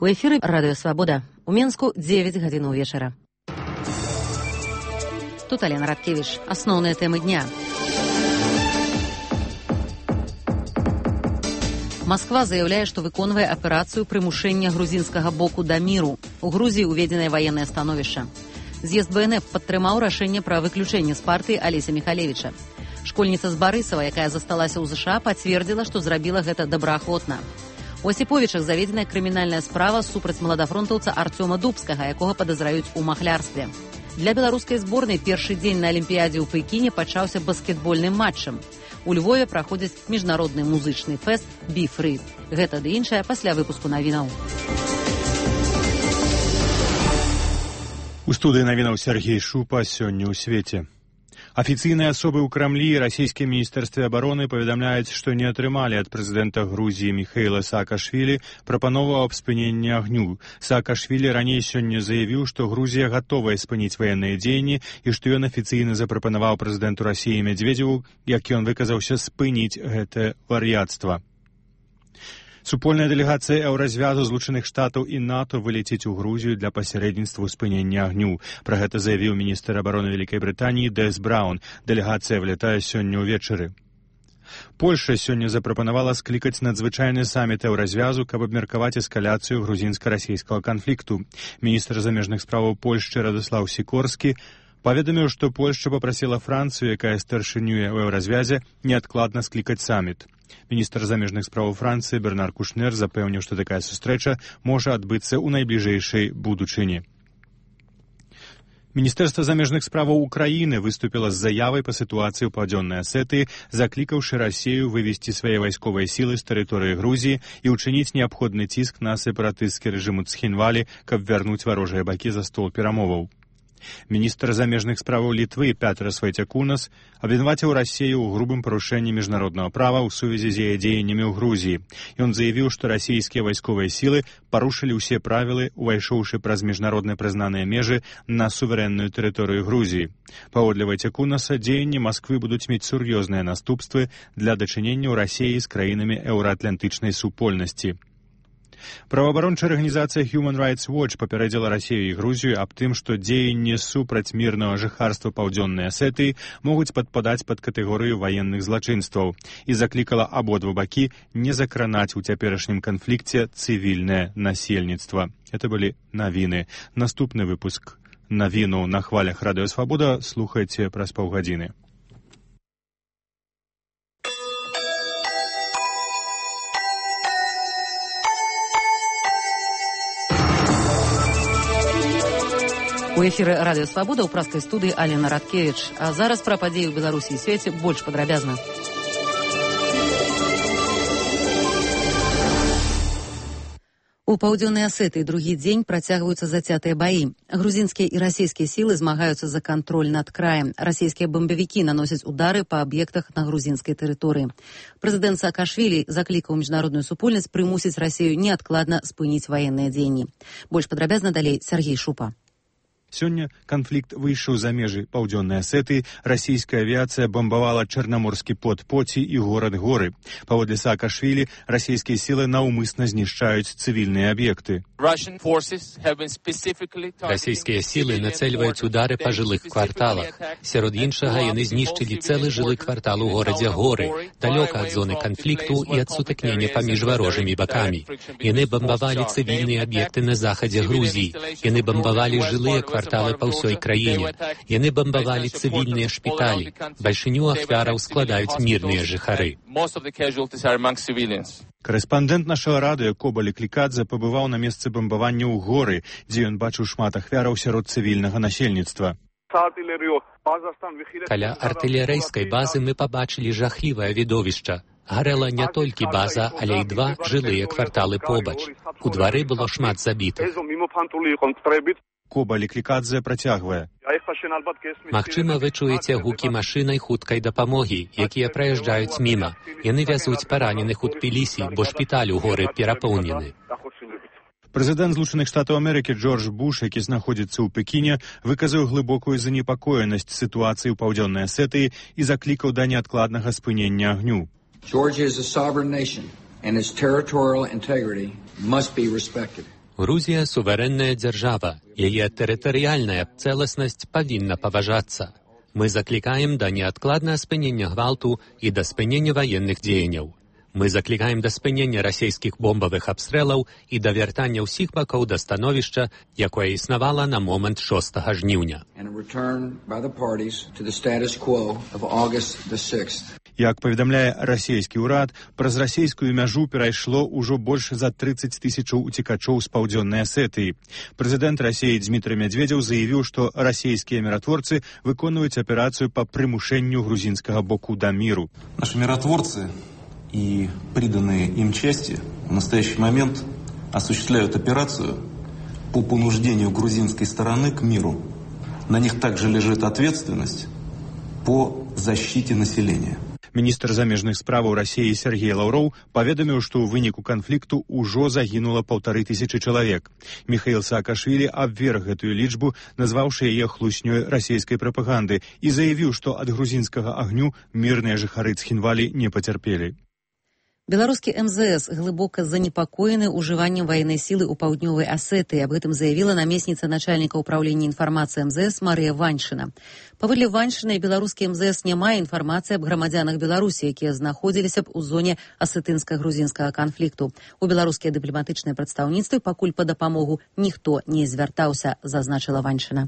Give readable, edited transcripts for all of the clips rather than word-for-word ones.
У эфіры Радыё Свабода. У Менску 9 гадзін вечара. Тут Алена Радкевіч. Асноўныя тэмы дня. Масква заяўляе, што выконвае аперацыю прымушэння грузінскага боку да міру. У Грузіі уведзенае ваеннае становішча. З'езд БНФ падтрымаў рашэнне пра выключэнне з партыі Алеся Міхалевіча. Школьніца з Барысава, якая засталася ў ЗША, пацвердзіла, што зрабіла гэта добраахвотна. У Асіповічах заведзеная крымінальная справа супраць маладафронтаўца Артёма Дубскага, якога падазраюць у махлярстве. Для беларускай зборнай першы дзень на Алімпіядзе ў Пекіне пачаўся баскетбольным матчам. У Львове праходзіць міжнародны музычны фэст «Be Free». Гэта ды іншае пасля выпуску навінаў. У студыі навінаў Сергей Шупа. Сёння ў свеце. Афіцыйныя асобы ў Крамлі і расійскім міністэрстве абароны паведамляюць, што не атрымалі ад прэзідэнта Грузіі Міхаіла Саакашвілі прапанову аб спыненні агню. Саакашвілі раней сёння заявіў, што Грузія гатовая спыніць ваенныя дзеянні і што ён афіцыйна запрапанаваў прэзідэнту Расіі Медведзеву, як ён выказаўся, спыніць гэтае вар'яцтва. Супольная дэлегацыя Еўразвязу Злучаных Штатаў і НАТО вылеціць у Грузію для пасярэдніцтва ў спынення агню. Пра гэта заявіў міністр абароны Вялікай Брытаніі Дэс Браўн. Дэлегацыя вылятае сёння ўвечары. Польшча сёння запрапанавала склікаць надзвычайны саміт Еўразвязу, каб абмеркаваць эскаляцыю грузінска-расійскага канфлікту. Міністр замежных справаў Польшчы Радыслаў Сікорскі паведаміў, што Польшча папрасіла Францыю, якая старшынюе ў Еўразвязе, неадкладна склікаць саміт. Міністр замежных справаў Францыі Бернар Кушнер запэўніў, што такая сустрэча можа адбыцца ў найбліжэйшай будучыні. Міністэрства замежных справаў Украіны выступіла з заявай па сітуацыі ў Паўдзённай Асетыі, заклікаўшы Расію вывесці свае вайсковыя сілы з тэрыторыі Грузіі і ўчыніць неабходны ціск на сепаратысцкі рэжым у Цхінвалі, каб вярнуць варожыя бакі за стол перамоваў. Міністр замежных справаў Літвы Пятра Свайцякунас абвінаваціў Расію ў грубым парушэнні міжнароднага права ў сувязі з яе дзеяннямі ў Грузіі. Ён заявіў, што расійскія вайсковыя сілы парушылі ўсе правілы, увайшоўшы праз міжнародна прызнаныя межы на суверэнную тэрыторыю Грузіі. Паводле Вайцякунаса, дзеянні Масквы будуць мець сур'ёзныя наступствы для дачынення ў Расіі з краінамі еўраатлантычнай супольнасці. Праваабарончая арганізацыя Human Rights Watch папярэдзіла Расію і Грузію аб тым, што дзеянні супраць мірнага жыхарства Паўдзённай Асетыі могуць падпадаць пад катэгорыю ваенных злачынстваў і заклікала абодва бакі не закранаць у цяперашнім канфлікце цывільнае насельніцтва. Это былі навіны. Наступны выпуск навіну на хвалях Радыё Свабода слухайце праз паўгадзіны. У эфіры Радыё Свабода ў праскай студыі Алена Радкевіч. А зараз пра падзеі ў Беларусі і свеце больш падрабязна. У Паўдзённай Асетыі другі дзень працягваюцца зацятыя баі. Грузінскія і расійскія сілы змагаюцца за кантроль над краем. Расійскія бамбавікі наносяць удары па аб'ектах на грузінскай тэрыторыі. Прэзідэнт Саакашвілі заклікаў міжнародную супольнасць прымусіць Расію неадкладна спыніць ваенныя дзеянні. Больш падрабязна далей Сергей Шупа. Сёння канфлікт выйшаў за межы Паўдзённай Асетыі. Расійская авіяцыя бамбавала чарнаморскі порт Поці і горад Горы. Паводле Саакашвілі, расійскія сілы наўмысна знішчаюць цывільныя аб'екты. Расійскія сілы нацэльваюць удары па жылых кварталах. Сярод іншага, яны знішчылі цэлы жылы квартал у горадзе Горы, далёка ад зоны канфлікту і ад сутыкнення паміж варожымі бакамі. Яны бамбавалі цывільныя аб'екты на захадзе Грузіі. Яны бамбавалі жылыя кварталы па ўсёй краіне. Яны бамбавалі цывільныя шпіталі. Бальшыню ахвяраў складаюць мірныя жыхары. Карэспандэнт нашага радыё Кобалі Клікадзе пабываў на месцы бамбавання ў Горы, дзе ён бачыў шмат ахвяраў сярод цывільнага насельніцтва. Каля артылерыйскай базы мы пабачылі жахлівае відовішча. Гарэла не толькі база, але і два жылыя кварталы побач. У двары было шмат забітых. Кобалі Клікадзе працягвае. Магчыма, вы чуеце гукі машынай хуткай дапамогі, якія праязджаюць міма. Яны вязуць параненых у Тбілісі, бо шпіталь у Горы перапоўнены. Прэзідэнт Злучаных Штатаў Амерыкі Джордж Буш, які знаходзіцца ў Пекіне, выказаў глыбокую занепакоенасць сітуацыі ў Паўдзённай Асетыі і заклікаў да неадкладнага спынення агню. Georgia is a sovereign nation, and its territorial integrity must be respected. Грузія суверенная дзяржава. Яе тэрытарыяльная цэласнасць павінна паважацца. Мы заклікаем да неадкладнага спынення гвалту і да спынення ваенных дзеянняў. Мы заклікаем да спынення расійскіх бомбавых абстрэлаў і да вяртання ўсіх бакоў да становішча, якое існавала на момант 6 жніўня. Як паведамляе расійскі ўрад, праз расійскую мяжу перайшло ўжо больш за 30 тысячаў уцекачоў з паўдзённай Асетыі. Прэзідэнт Расіі Дмітрый Медведзеў заявіў, што расійскія міратворцы выконваюць аперацыю па прымушэнню грузінскага боку да міру. Наши миротворцы и приданные им части в настоящий момент осуществляют операцию по понуждению грузинской стороны к миру. На них также лежит ответственность по защите населения. Міністр замежных справаў Расіі Сергей Лаўроў паведаміў, што ў выніку канфлікту ўжо загінула 1500 чалавек. Міхаіл Саакашвілі абверг гэтую лічбу, назваўшы яе хлуснёй расійскай прапаганды, і заявіў, што ад грузінскага агню мірныя жыхары Цхінвалі не пацярпелі. Беларускі МЗС глыбока занепакоены ўжываннем ваеннай сілы ў паўднёвай Асетыі. Аб гэтым заявіла намесніца начальніка ўправлення інфармацыі МЗС Марыя Ваньшына. Паводле Ваньшынай, беларускі МЗС не мае інфармацыі аб грамадзянах Беларусі, якія знаходзіліся б у зоне асетынска-грузінскага канфлікту. У беларускія дыпламатычныя прадстаўніцтвы пакуль па дапамогу ніхто не звяртаўся, зазначыла Ваньшына.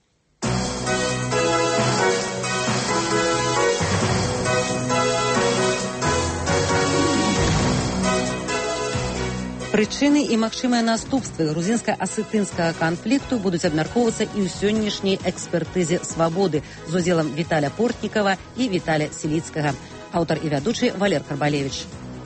Прычыны і магчымыя наступствы грузінска-асетынскага канфлікту будуць абмяркоўвацца і ў сённяшняй экспертызе «Свабоды» з удзелам Віталя Портнікава і Віталя Селіцкага. Аўтар і вядучы Валер Карбалевіч.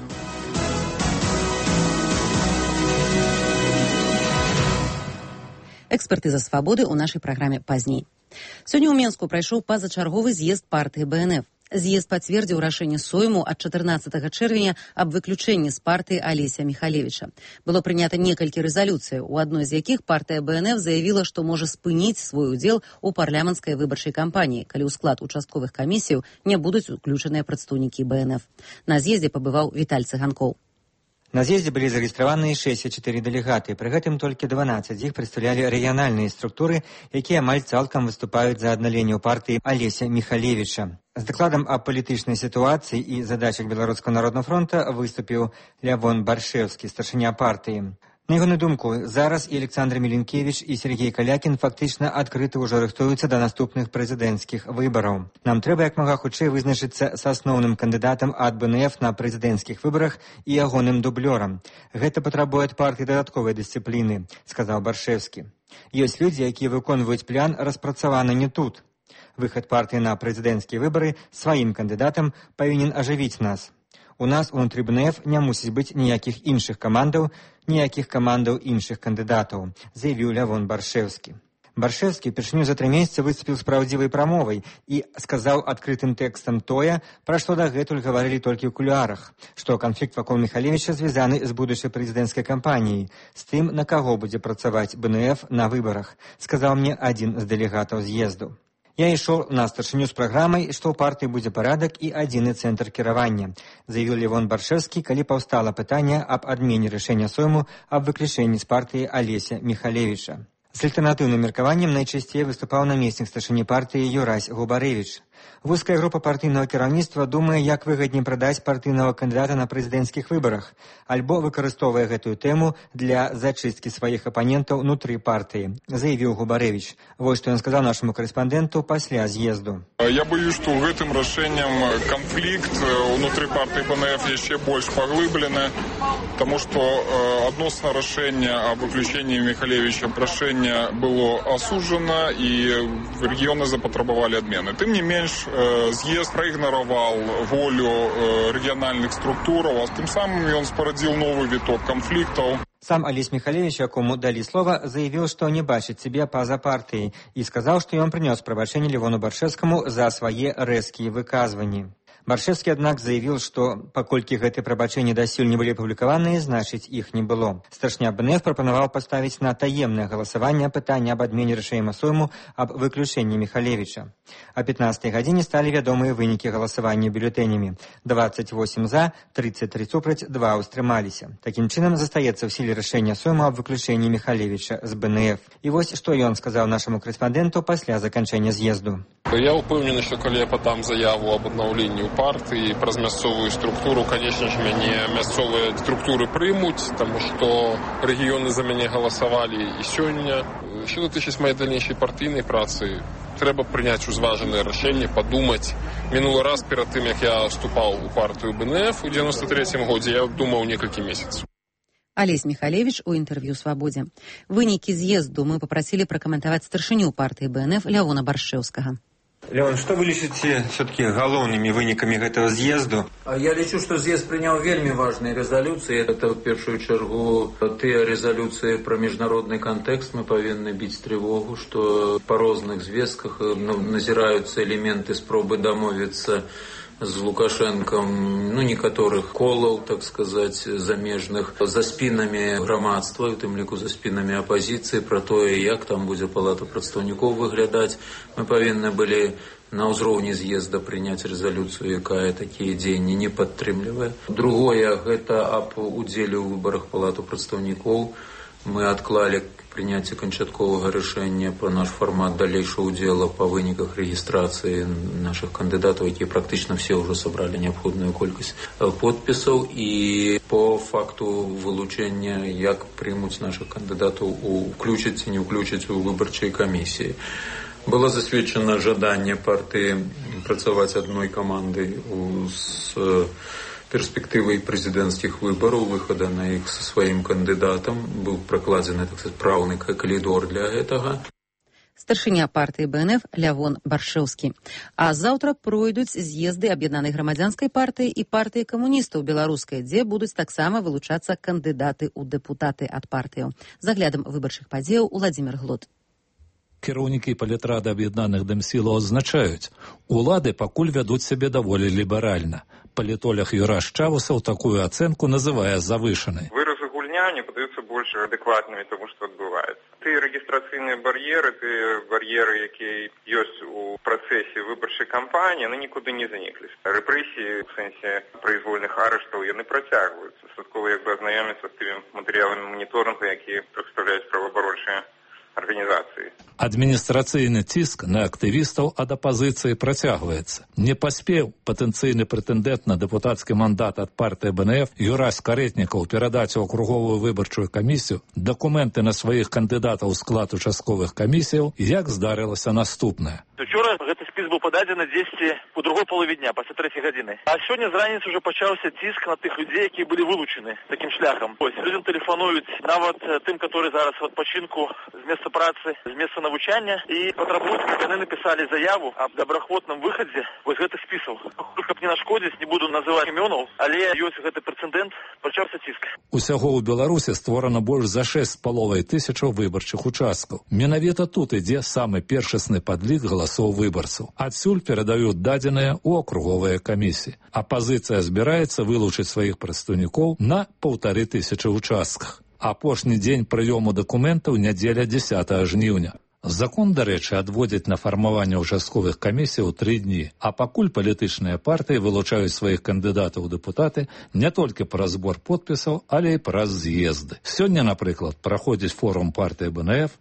Экспертыза «Свабоды» ў нашай праграме пазней. Сёння ў Менску прайшоў пазачарговы з'езд партыі БНФ. З'езд пацвердзіў рашэнне Сойму ад 14 чэрвеня аб выключэнні з партыі Алеся Міхалевіча. Было прынята некалькі рэзалюцый, у адной з якіх партыя БНФ заявіла, што можа спыніць свой удзел у парламенцкай выбарчай кампаніі, калі ў склад участковых камісіяў не будуць уключаныя прадстаўнікі БНФ. На з'ездзе пабываў Віталь Цыганкоў. На з'ездзе былі зарэгістраваны 64 дэлегаты, пры гэтым толькі 12 з іх прадстаўлялі рэгіянальныя структуры, якія амаль цалкам выступаюць за адналенне ў партыі Алеся Міхалевіча. З дакладам аб палітычнай сітуацыі і задачах Беларускага народнага фронта выступіў Лявон Баршэўскі, старшыня партыі. На ягоную думку, зараз і Александр Міленкевіч, і Сергей Калякін фактычна адкрыта ўжо рыхтуюцца да наступных прэзідэнцкіх выбараў. Нам трэба як мага хутчэй вызначыцца з асноўным кандыдатам ад БНФ на прэзідэнцкіх выбарах і ягоным дублёрам. Гэта патрабуе ад партыі дадатковай дысцыпліны, сказаў Баршэўскі. Ёсць людзі, якія выконваюць план, распрацаваны не тут. Выхад партыі на прэзідэнцкія выбары сваім кандыдатам павінен ажывіць нас. У нас унутры БНФ не мусіць быць ніякіх іншых камандаў іншых кандыдатаў, заявіў Лявон Баршэўскі. Баршэўскі упершыню за 3 месяцы выступіў з праўдзівай прамовай і сказаў адкрытым тэкстам тое, пра што дагэтуль гаварылі толькі ў кулуарах, што канфлікт вакол Міхалевіча звязаны з будучай прэзідэнцкай кампаніяй, з тым, на каго будзе працаваць БНФ на выбарах, сказаў мне адзін з дэлегатаў з'езду. Я ішоў на старшыню з праграмай, што ў партыі будзе парадак і адзіны цэнтр кіравання, заявіў Лявон Баршэўскі, калі паўстала пытанне аб адмене рашэння Сойму аб выключэнні з партыі Алеся Міхалевіча. З альтэрнатыўным меркаваннем найчасцей выступаў намеснік старшыні партыі Юрась Губарэвіч. Вузкая група партыйнага кіраўніцтва думае, як выгадней прадаць партыйнага кандыдата на прэзідэнцкіх выбарах, альбо выкарыстоўвае гэтую тэму для зачысткі сваіх апанентаў унутры партыі, заявіў Губарэвіч. Вось што ён сказаў нашаму карэспандэнту пасля з'езду. Я боюсь, што гэтым рашэннем канфлікт унутры партыі БНФ яшчэ больш паглыблены, таму што адносна рашэння аб выключэнні Міхалевіча рашэнне было асуджана і рэгіёны запатрабавалі адмены. Тым не менш, з'езд праігнараваў волю рэгіянальных структураў, а тым самым ён спарадзіў новы віток канфліктаў. Сам Алесь Міхалевіч, якому далі слова, заявіў, што не бачыць сябе па-за партыяй і сказаў, што ён прынёс прабачэнне Лявону Баршэўскаму за свае рэзкія выказванні. Баршэўскі, аднак, заявіў, што паколькі гэтыя прабачэнні дасюль не былі апублікаваныя, значыць, іх не было. Старшыня БНФ прапанаваў паставіць на таемнае галасаванне пытанне аб адмене рашэння Сойму аб выключэнні Міхалевіча. О 15 гадзіне сталі вядомыя вынікі галасавання бюлетэнямі. 28 за, 33 супраць, 2 ўстрымаліся. Такім чынам, застаецца ў сіле рашэння Сойму аб выключэнні Міхалевіча з БНФ. І вось што ён сказаў нашаму корэспандэнту пасля заканчэння з'езду. Я упэўнены, што калі я падам заяву аб аднаўленні ў партыі праз мясцовую структуру, канечне ж, мяне мясцовыя структуры прымуць, таму што рэгіёны за мяне галасавалі і сёння. Што датычыць маёй дальнейшай партыйнай працы, трэба прыняць узважанае рашэнне, падумаць. Мінулы раз перад тым, як я вступаў у партыю БНФ у 93-м годзе, я думаў некалькі месяцаў. Алесь Михалевич у інтэрв'ю «Свабодзе». Вынікі з'езду мы папрасілі пракаментаваць старшыню партыі БНФ Лявона Баршэўскага. Леон, что вы лічыце все-таки галоўнымі вынікамі гэтага з'езду? Я лічу, што з'езд прыняў вельмі важныя рэзалюцыі. Это ў першую чаргу тыя рэзалюцыі пра міжнародны кантэкст. Мы павінны біць трывогу, што па розных звестках назіраюцца элементы спробы дамовіцца з Лукашэнкам, некаторых колаў, так сказаць, замежных, за спінамі грамадства, у тым ліку за спінамі апазіцыі, пра тое, як там будзе палата прадстаўнікоў выглядаць. Мы павінны былі на ўзроўні з'езда прыняць рэзалюцыю, якая такія дзеянні не падтрымлівае. Другое, гэта аб удзеле ў выбарах палату прадстаўнікоў. Мы адклалі прыняцце канчатковага рашэння па наш фармат далейшага ўдзела па выніках рэгістрацыі нашых кандыдатаў, якія практычна все ўжо сабралі неабходную колькасць подпісаў, і по факту вылучэння, як прымуць нашых кандыдатаў, уключыць ці не уключыць у выбарчай камісіі. Было засведчана жаданне партыі працаваць адной камандай з перспектывай прэзідэнцкіх выбараў, выхада на іх са сваім кандыдатам. Быў пракладзены, так сказаць, праўны калідор для гэтага. Старшыня партыі БНФ Лявон Баршэўскі. А заўтра пройдуць з'езды аб'яднанай грамадзянскай партыі і партыі камуністаў беларускай, дзе будуць таксама вылучацца кандыдаты ў дэпутаты ад партыяў. З аглядам выбарчых падзеяў Уладзімір Глот. Кіраўнікі палітрады аб'яднаных дэмсілаў адзначаюць, улады пакуль вядуць сябе даволі ліберальна. Палітолог Юраш Чавусаў такую ацэнку называе завышанай. Выразы гульня мне падаюцца больш адэкватнымі тому, што адбываецца. Тыя рэгістрацыйныя бар'еры, тыя бар'еры, якія ёсць у працэсе выбарчай кампаніі, нікуды не заніклі. Рэпрэсіі, у сэнсе прызвольных арыштаў, яны працягваюцца. Дастаткова азнаёміцца з тымі матэрыяламі маніторынгу, якія прадстаўляюць праваабарончыя арганізацыі. Адміністрацыйны ціск на актывістаў ад апазіцыі працягваецца. Не паспеў патэнцыйны прэтэндэнт на дэпутацкі мандат ад партыі БНФ Юрась Карэтнікаў перадаць у акруговую выбарчую камісію дакументы на сваіх кандыдатаў у склад участковых камісіяў, як здарылася наступнае. Учора гэты спіс быў пададзены дзесьці у другой палове дня, пасля 3 гадзіны. А сёння з раніцы ўжо пачаўся ціск на тых людзей, якія былі вылучаны такім шляхам. Людзям тэлефануюць нават тым, которые зараз в адпачынку з месца працы, з месца навучання, і патрабуюць, каб яны напісалі заяву аб добраахвотным выхадзе вось гэтых спісаў. Каб не нашкодзіць, не буду называць імёнаў, але ёсць гэты прэцэдэнт, пачаўся ціск. Усяго ў Беларусі створана больш за 6,5 тысячаў выбарчых участкаў. Менавіта тут ідзе самы першасны падлік галасоў выбарцаў. Адсюль перадаюць дадзеныя ў акруговыя камісіі. Апазіцыя збіраецца вылучыць сваіх прадстаўнікоў на 1500 участках. Апошні дзень прыёму дакументаў нядзеля 10 жніўня. Закон, дарэчы, адводзіць на фармаванне участковых камісій 3 дні, а пакуль палітычныя партыі вылучаюць сваіх кандыдатаў у дэпутаты не толькі праз збор подпісаў, але і праз з'езды. Сёння, напрыклад, праходзіць форум партыі БНФ,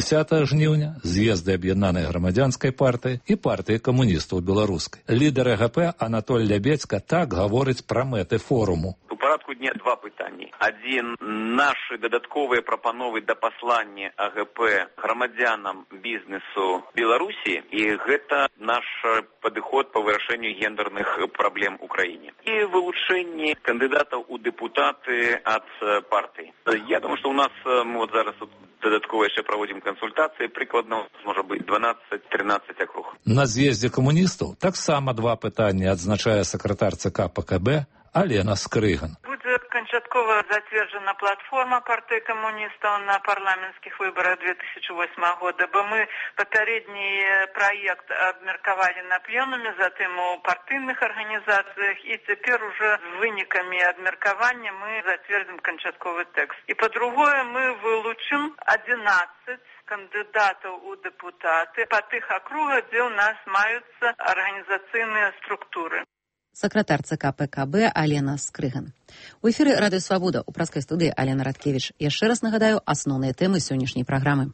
10 жніўня з'езды аб'яднанай грамадзянскай партыі і партыі камуністаў беларускай. Лідар ЭГП Анатоль Лябедзька так гаворыць пра мэты форуму. У парадку дня два пытанні. Адзін, нашы дадатковыя прапановы да паслання АГП грамадзянам бізнесу Беларусі, і гэта наш падыход па вырашэнню гендерных праблем у краіне. І вылучэнне кандыдатаў у дэпутаты ад партыі. Я думаю, што у нас мы вот зараз тут дадатково яшчэ праводзім кансультацыі, прыкладна можа быць 12-13 акруг. На з'ездзе камуністаў таксама два пытанні адзначае сакратар ЦК ПКБ Алена Скрыган. Будзе канчатковае Дадатково затверджена платформа партии коммунистов на парламентских выборах 2008 года, бо мы попередний проект обмерковали на пленуме, затем у партийных организациях, и теперь уже с выниками обмеркования мы затвердим кончатковый текст. И по-другое мы вылучим 11 кандидатов у депутаты по тех округах, где у нас маются организационные структуры. Сакратар ЦК ПКБ Алена Скрыган. У эфіры Радыё Свабода ў праскай студыі Алена Радкевіч. Яшчэ раз нагадаю асноўныя тэмы сённяшняй праграмы.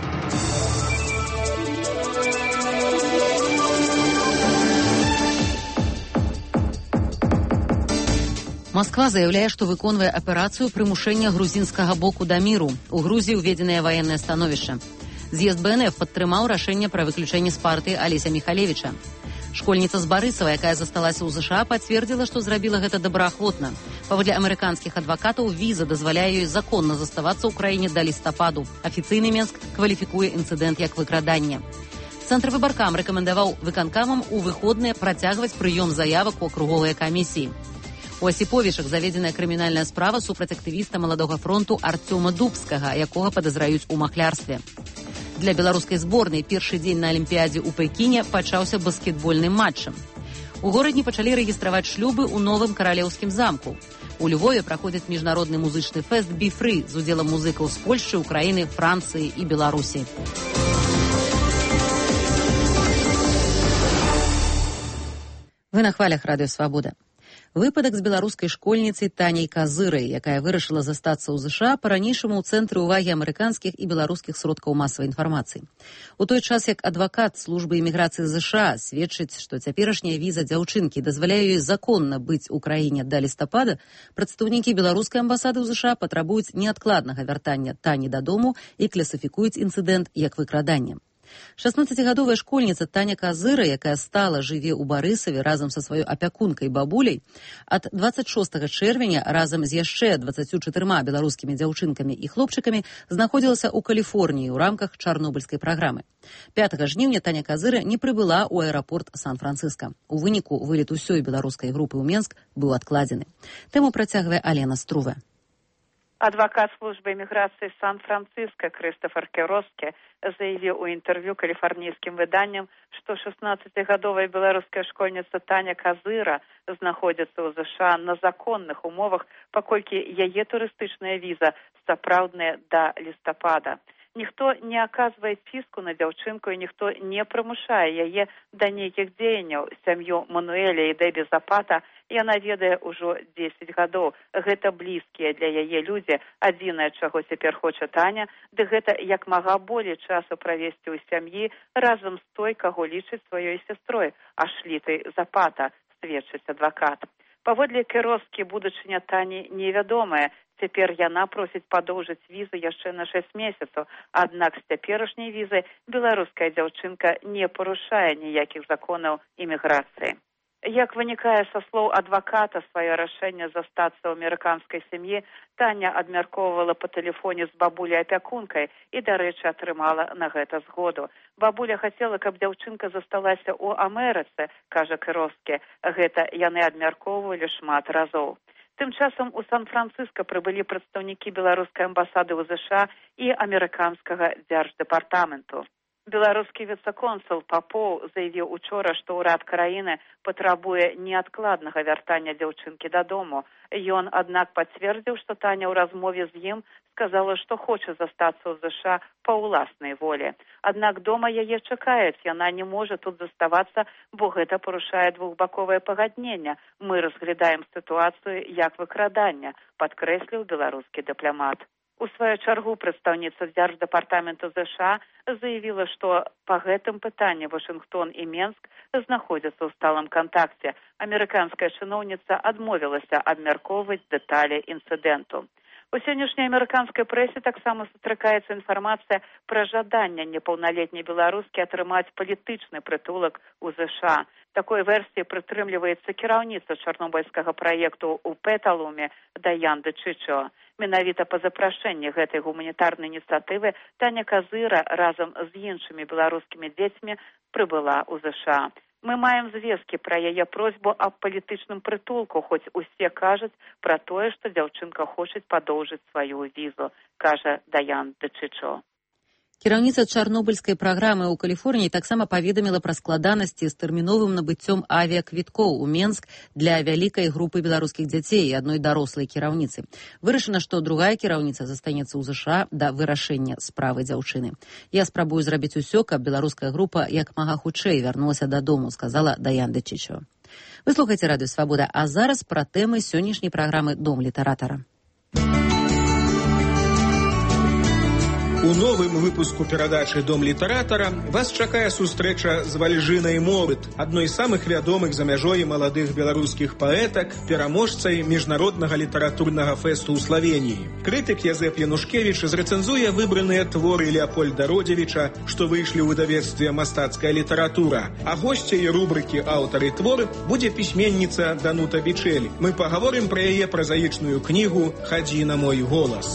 Москва заяўляе, што выконвае аперацыю прымушэння грузінскага боку да міру. У Грузіі ўведзенае ваеннае становішча. З'езд БНФ падтрымаў рашэнне пра выключэнне з партыі Алеся Михалевича. Школьніца з Барысава, якая засталася ў ЗША, пацвердзіла, што зрабіла гэта добраахвотна. Паводле амерыканскіх адвакатаў, віза дазваляе ёй законна заставацца ў краіне да лістападу. Афіцыйны Менск кваліфікуе інцыдэнт як выкраданне. Цэнтр выбаркам рэкамендаваў выканкамам у выходныя працягваць прыём заявак у акруговыя камісіі. У Асіповічах заведзеная крымінальная справа супраць актывіста Маладога фронту Артёма Дубскага, якога падазраюць у махлярстве. Для беларускай зборнай першы дзень на Алімпіядзе ў Пекіне пачаўся баскетбольным матчам. У горадні пачалі рэгістраваць шлюбы ў новым каралеўскім замку. У Львове праходзіць міжнародны музычны фэст «Be-Free» з удзелам музыкаў з Польшчы, Украіны, Францыі і Беларусі. Вы на хвалях Радыё Свабода. Выпадак з беларускай школьніцай Таняй Казырай, якая вырашыла застацца ў ЗША, па-ранейшаму ў цэнтры ўвагі амерыканскіх і беларускіх сродкаў масавай інфармацыі. У той час, як адвакат службы іміграцыі ЗША сведчыць, што цяперашняя віза дзяўчынкі дазваляе ёй законна быць у краіне да лістапада, прадстаўнікі беларускай амбасады ў ЗША патрабуюць неадкладнага вяртання Тані дадому і класіфікуюць інцыдэнт як выкраданне. 16-гадовая школьніца Таня Казыра, якая стала жыве ў Барысаве разам са сваёй апякункай бабуляй, ад 26 чэрвеня разам з яшчэ 24 беларускімі дзяўчынкамі і хлопчыкамі знаходзілася ў Каліфорніі ў рамках чарнобыльскай праграмы. 5 жніўня Таня Казыра не прыбыла ў аэрапорт Сан-Францыска. У выніку вылет усёй беларускай групы ў Менск быў адкладзены. Тэму працягвае Алена Струве. Адвокат службы иммиграции Сан-Франциско Кристофер Кероске заявил у интервью калифорнийским выданням, что 16-гадовая белорусская школьница Таня Казыра знаходится у США на законных умовах, паколькі яе турыстычная віза сапраўдная до лістапада. Ніхто не аказвае ціску на дзяўчынку і ніхто не прымушае яе да нейкіх дзеянняў. Сям'ю Мануэля і Дэбі Запата яна ведае ўжо 10 гадоў. Гэта блізкія для яе людзі. Адзінае, чаго цяпер хоча Таня, ды гэта як мага болей часу правесці ў сям'і разам з той, каго лічыць сваёй сястрой, Ашлітай Запата, сведчыць адвакат. Паводле Кероскі будучыня Тані невядомая. Цяпер яна просіць падоўжыць візу яшчэ на 6 месяцаў, аднак з цяперашняй візай беларуская дзяўчынка не парушае ніякіх законаў іміграцыі. Як вынікае са слоў адваката, сваё рашэнне застацца ў амерыканскай сям'і Таня абмяркоўвала па тэлефоне з бабуляй-апякункай і, дарэчы, атрымала на гэта згоду. Бабуля хацела, каб дзяўчынка засталася ў Амерыцы, кажа Кероскі. Гэта яны абмяркоўвалі шмат разоў. Тым часам у Сан-Францыска прыбылі прадстаўнікі беларускай амбасады ў ЗША і амерыканскага дзярждэпартаменту. Беларускі віцэ-консул Папоў заявіў учора, што ўрад краіны патрабуе неадкладнага вяртання дзяўчынкі дадому. Ён, аднак, пацвердзіў, што Таня ў размове з ім сказала, што хоча застацца ў ЗША па ўласнай волі. Аднак дома яе чакаюць, яна не можа тут заставацца, бо гэта парушае двухбаковае пагадненне. Мы разглядаем сітуацыю як выкрадання, падкрэсліў беларускі дыпламат. У сваю чаргу прадстаўніца дзярждэпартаменту ЗША заявіла, што па гэтым пытанні Вашынгтон і Менск знаходзяцца ў сталым кантакце. Амерыканская чыноўніца адмовілася абмяркоўваць дэталі інцыдэнту. У сённяшняй амерыканскай прэсе таксама сустракаецца інфармацыя пра жаданне непаўналетняй беларускі атрымаць палітычны прытулак у ЗША. Такой версіі прытрымліваецца кіраўніца чарнобыльскага праекту ў Петалуме Даян Дычычо. Менавіта па запрашэнні гэтай гуманітарнай ініцыятывы Таня Казыра разам з іншымі беларускімі дзецьмі прыбыла ў ЗША. Мы маем звесткі пра яе просьбу аб палітычным прытулку, хоць усе кажуць пра тое, што дзяўчынка хоча падоўжыць сваю візу, кажа Даян Дычычо. Кіраўніца чарнобыльскай праграмы ў Каліфорніі таксама паведаміла пра складанасці з тэрміновым набыццём авіаквіткоў у Менск для вялікай групы беларускіх дзяцей і адной дарослай кіраўніцы. Вырашана, што другая кіраўніца застанецца ў ЗША да вырашэння справы дзяўчыны. Я спрабую зрабіць усё, каб беларуская група як мага хутчэй вярнулася дадому, сказала Даян Дычычо. Вы слухаеце Радыё Свабода, а зараз пра тэмы сённяшняй праграмы «Дом літаратара». У новым выпуску перадачы «Дом літаратара» вас чакае сустрэча з Вальжынай Морыт, адной з самых вядомых за мяжой маладых беларускіх паэтак, пераможцай міжнароднага літаратурнага фэсту ў Славеніі. Крытык Язэп Янушкевіч зрэцэнзуе выбраныя творы Леапольда Родзевіча, што выйшлі ў выдавецтве «Мастацкая літаратура». А госцяй рубрыкі «Аўтары твор» будзе пісьменніца Данута Бичель. Мы пагаворым пра яе празаічную кнігу «Хадзі на мой голас».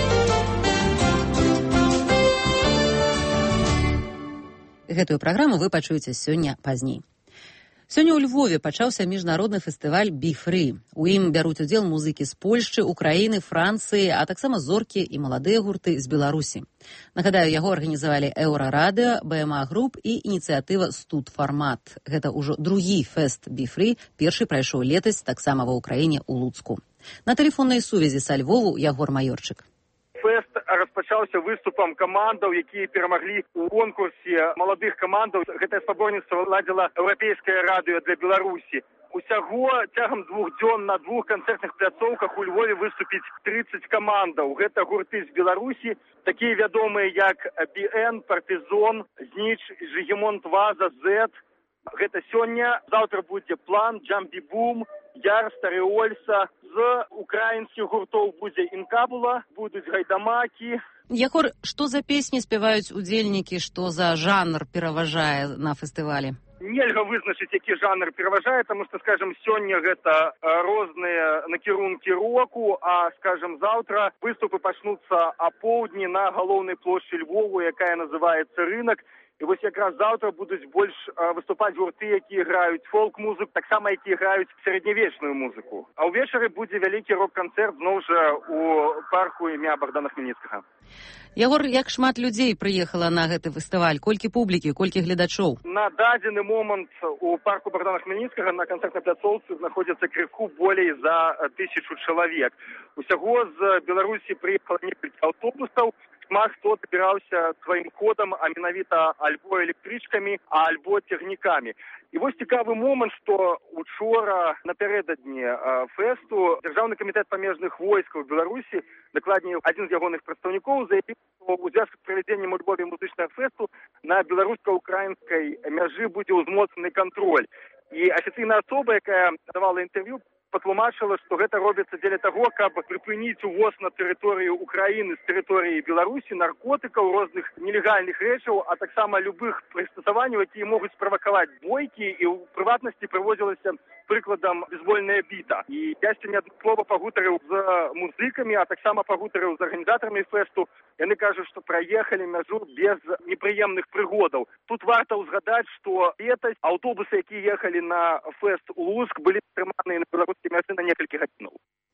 Гэтую праграму вы пачуеце сёння пазней. Сёння ў Львове пачаўся міжнародны фестываль «Be Free». У ім бяруць удзел музыкі з Польшчы, Украіны, Францыі, а таксама зоркі і маладыя гурты з Беларусі. Нагадаю, яго арганізавалі Еўрарадыё, БМА Груп і ініцыятыва «Студфармат». Гэта ўжо другі фэст «Be Free», першы прайшоў летась таксама ва ўкраіне ў Луцку. На тэлефоннай сувязі са Львову Ягор Маёрчык. Фэст распачаўся выступам камандаў, якія перамаглі ў конкурсе маладых камандаў. Гэтае спаборніцтва ладзіла Еўрапейскае радыё для Беларусі. Усяго цягам 2 дзён на 2 канцэртных пляцоўках у Львове выступіць 30 камандаў. Гэта гурты з Беларусі, такія вядомыя як BN, Партызон, Знич, Жегемонт Ваза, Z. Гэта сёння. Заўтра будзе План, Джамбі Бум, Яр, Старыольса. З украінскіх гуртоў будзе Інкабула, будуць Гайдамакі. Ягор, што за песні спяваюць удзельнікі, што за жанр пераважае на фестывалі? Нельга вызначыць, які жанр пераважае, таму што, скажем, сёння гэта розныя накірункі року, а, скажем, заўтра выступы пачнуцца апоўдні на галоўнай плошчы Львову, якая называецца Рынак. І вось якраз заўтра будуць больш выступаць гурты, якія граюць фолк-музыку, таксама якія граюць сярэднявечную музыку. А ўвечары будзе вялікі рок-канцэрт зноў жа у парку імя Богдана Хмельніцкага. Ягор, як шмат людзей прыехала на гэты фестываль? Колькі публікі, колькі гледачоў? На дадзены момант у парку Богдана Хмельніцкага на канцэртнай пляцоўцы знаходзіцца крыху болей за 1000 чалавек. Усяго з Беларусі прыехала некалькі аўтобусаў. Шмат хто дабіраўся сваім ходам, а менавіта альбо электрычкамі, а альбо цягнікамі. І вось цікавы момант, што учора напярэдадні фэсту Дзяржаўны камітэт памежных войскаў Беларусі, дакладней, адзін з ягоных прадстаўнікоў заявіў, што ў звязку з правядзеннем у Львове музычнага фэсту на беларуска-украінскай мяжы будзе ўзмоцнены кантроль. І афіцыйная асоба, якая давала інтэрв'ю, патлумачыла, што гэта робіцца дзеля таго, каб прыпыніць увоз на тэрыторыю Украіны з тэрыторыі Беларусі наркотыкаў, розных нелегальных рэчаў, а таксама любых прыстасаванняў, якія могуць справакаваць бойкі, і ў прыватнасці прывозілася прыкладам бейсбольная біта. І я сёння слова пагутарыў з музыкамі, а таксама пагутарыў з арганізатарамі фэсту. Яны кажуць, што праехалі мяжу без непрыемных прыгодаў. Тут варта ўзгадаць, што летась аўтобусы, якія ехалі на фэст у Луцк, былі трыманыя на беларускай мяжы на некалькі гадзінаў.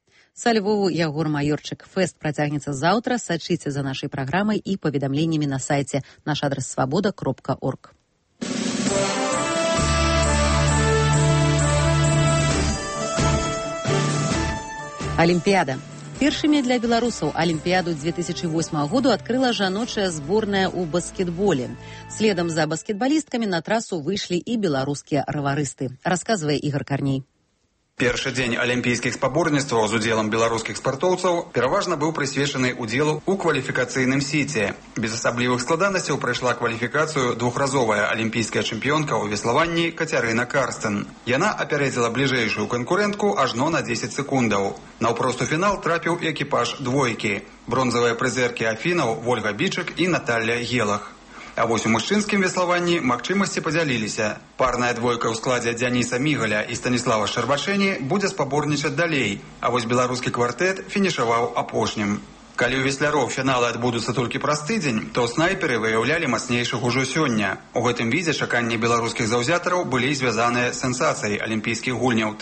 Са Львову Ягор Маёрчык. Фэст працягнецца заўтра. Сачыце за нашай праграмай і паведамленнямі на сайце. Наш адрес свабода.орг. Алімпіяда. Першымі для беларусаў Алімпіяду 2008 году адкрыла жаночая зборная ў баскетболе. Следам за баскетбалісткамі на трасу выйшлі і беларускія раварысты. Расказвае Ігор Карней. Першы дзень алімпійскіх спаборніцтваў з удзелам беларускіх спартоўцаў пераважна быў прысвечаны удзелу ў кваліфікацыйным сеце. Без асаблівых складанасцяў прайшла кваліфікацыю двухразовая алімпійская чэмпіёнка ў веславанні Кацярына Карстэн. Яна апярэдзіла бліжэйшую канкурэнтку ажно на 10 секундаў. Наўпрост у фінал трапіў экіпаж двойкі. Бронзавыя прызеркі Афінаў Вольга Бичак і Наталля Гелах. А вось у мужчынскім веславанні магчымасці падзяліліся. Парная двойка ў складзе Дзяніса Мігаля і Станіслава Шчарбачэні будзе спаборнічаць далей, а вось беларускі квартэт фінішаваў апошнім. Калі ў весляроў фіналы адбудуцца толькі праз тыдзень, то снайперы выяўлялі мацнейшых ужо сёння. У гэтым відзе чаканні беларускіх заўзятараў былі звязаныя з сенсацыяй алімпійскіх гульняў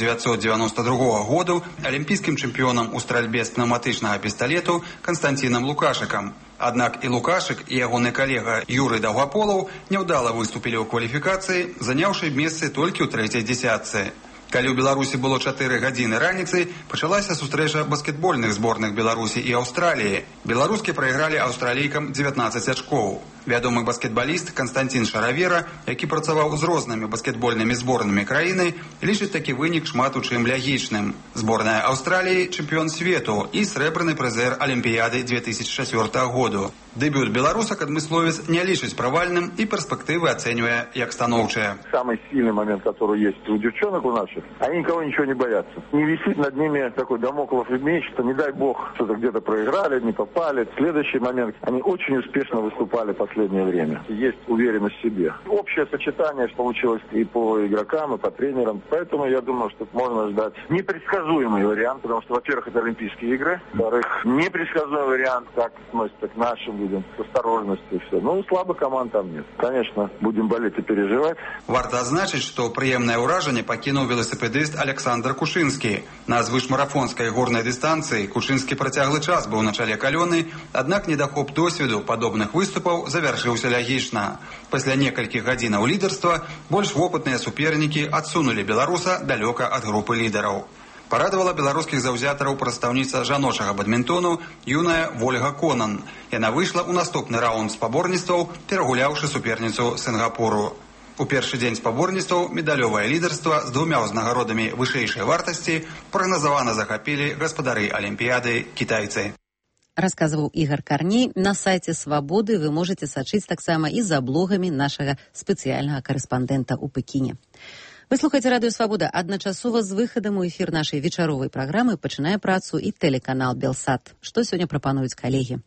1992 году алімпійскім чэмпіёнам у стральбе з пнеўматычнага пісталету Канстанцінам Лукашыкам. Аднак і Лукашык, і ягоны калега Юрый Даўгаполаў няўдала выступілі ў кваліфікацыі, заняўшы месцы толькі ў трэцяй дзесятцы. Калі ў Беларусі было 4 гадзіны раніцы, пачалася сустрэча баскетбольных зборных Беларусі і Аўстраліі. Беларускі прайгралі аўстралійкам 19 ачкоў. Вядомы баскетбаліст Канстантин Шаравера, які працаваў з рознымі баскетбольнымі зборнымі краіны, лічыць такі вынік шмат у чым лягічным. Зборная Аўстраліі чэмпіён свету і срэбраны прызер Алімпіяды 2004 году. Дэбют беларусак адмысловец не лічыць правальным и перспективы оценивая як станоўчыя. Самый сильный момент, который есть у девчонок у наших, они никого ничего не боятся. Не висит над ними такой дамоклов меч, что не дай бог что-то где-то проиграли, не попали. Следующий момент, они очень успешно выступали в последнее время. Есть уверенность в себе. Общее сочетание получилось и по игрокам, и по тренерам. Поэтому я думаю, что можно ждать непредсказуемый вариант, потому что, во-первых, это Олимпийские игры, во-вторых, непредсказуемый вариант, как относится к нашим людям, с осторожностью и все. Ну, слабых команд там нет. Конечно, будем болеть и переживать. Варта адзначыць, што прыемнае ўражанне пакінуў веласіпедыст Александр Кушынскі. На звышмарафонскай горнай дыстанцыі Кушынскі працяглы час быў на чале калёны, аднак недахоп досведу падобных выступаў завяршыўся лягічна. Пасля некалькіх гадзінаў лідарства больш вопытныя супернікі адсунулі беларуса далёка ад групы лідараў. Парадавала беларускіх заўзятараў прадстаўніца жаночага бадмінтону юная Вольга Конан. Яна выйшла ў наступны раунд спаборніцтваў, перагуляўшы суперніцу Сінгапуру. У першы дзень спаборніцтваў медалёвае лідарства з 2 узнагародамі вышэйшай вартасці прагназавана захапілі гаспадары Алімпіяды кітайцы. Расказваў Ігор Карней. На сайце Свабоды вы можете сачыць таксама і за блогамі нашага спецыяльнага карэспандэнта ў Пекіне. Вы слухаеце радыё Свабода. Адначасова з выхадам у эфір нашай вечаровай праграмы пачынае працу і тэлеканал Белсат. Што сёння прапануюць калегі?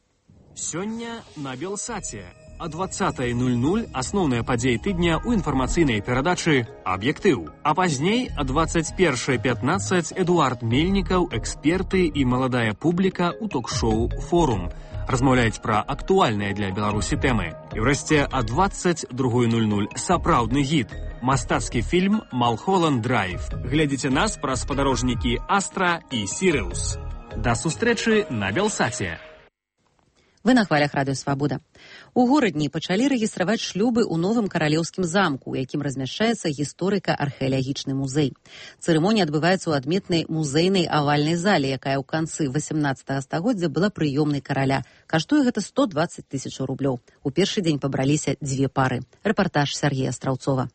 Сёння на Белсаце. О 20:00 асноўныя падзеі тыдня ў інфармацыйнай перадачы «Аб'ектыў». А пазней о 21:15 Эдуард Мельнікаў, эксперты і маладая публіка ў ток-шоу «Форум». Размаўляюць пра актуальныя для Беларусі тэмы. І ўрэшце о 22:00 сапраўдны гід. Мастацкі фільм «Малхолланд Драйв». Глядзіце нас праз спадарожнікі «Астра» і «Сіриус». Да сустрэчы на Белсаце. Вы на хвалях радыё Свабода. У горадні пачалі рэгістраваць шлюбы ў новым каралеўскім замку, у якім размяшчаецца гісторыка-археалагічны музей. Цырымонія адбываецца ў адметнай музейнай авальнай зале, якая ў канцы 18 стагоддзя была прыёмнай караля. Каштуе гэта 120 000 рублёў. У першы дзень пабраліся 2 пары. Рэпартаж Сергея Страўцова.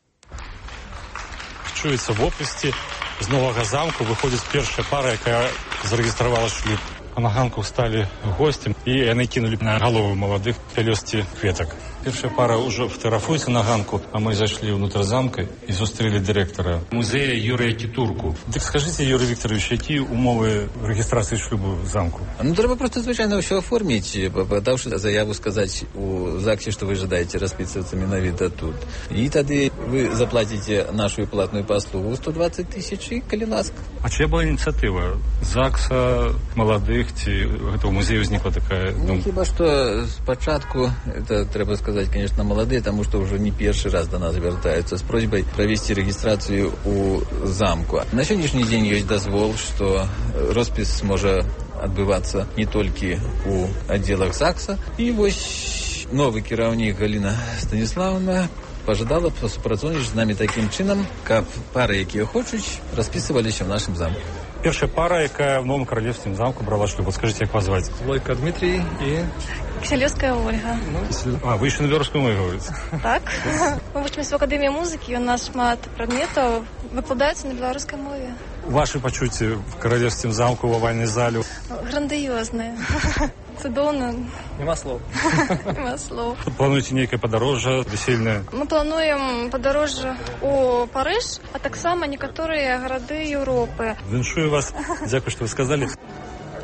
Чуецца воплесці. З новага замку выходзіць першая пара, якая зарэгістравала шлюб. А на ганку сталі госці, і яны кінулі на галовы маладых пялёсткі кветак. Першая пара ўжо фатаграфуецца на ганку, а мы зайшлі ўнутр замка і зустрэлі дырэктара музея Юрыя Кітурку. Дык скажыце, Юрий Викторович, якія умовы рэгістрацыі шлюбу в замку? Ну, трэба просто звычайно ўсё оформіць, падаўшы заяву сказаць у ЗАГСе, што вы жадаеце распісвацца менавіта тут. І тады вы заплаціце нашу платную паслугу 120 000, калі ласка. А чия была ініцыятыва? ЗАГСа, маладых, ці гэтага музею ўзнікла такая думка? Ну, хіба што спачатку, это трэба сказаць, конечно, молодые, потому что уже не первый раз до нас звертаются с просьбой провести регистрацию у замку. На сегодняшний день есть дозвол, что роспись может отбываться не только у отделах ЗАГСа. И вот новый кіраўнік Галина Станиславовна пожадала супрацоўнічаць з нами таким чином, каб пары, якія хочуць, распісываліся в нашем замку. Першая пара, якая в новом королевском замку брала шлюб. Вот скажите, как вас звать? Лойко Дмитрий и... Киселевская Ольга. А, вы еще на белорусскую мову говорите? Так. Мы вучимся в Академии музыки, у нас шмат предметов выкладаюцца на белорусской мове. Ваши пачуцці в королевском замку, в овальной зале? Грандиозные. Цудоўна. Нема слов. Нема слов. Плануеце нейкае падарожжа весельнае? Мы плануем падарожжа у Париж, а таксама некаторыя гарады Еўропы. Віншую вас. Дзякуй, што вы сказалі.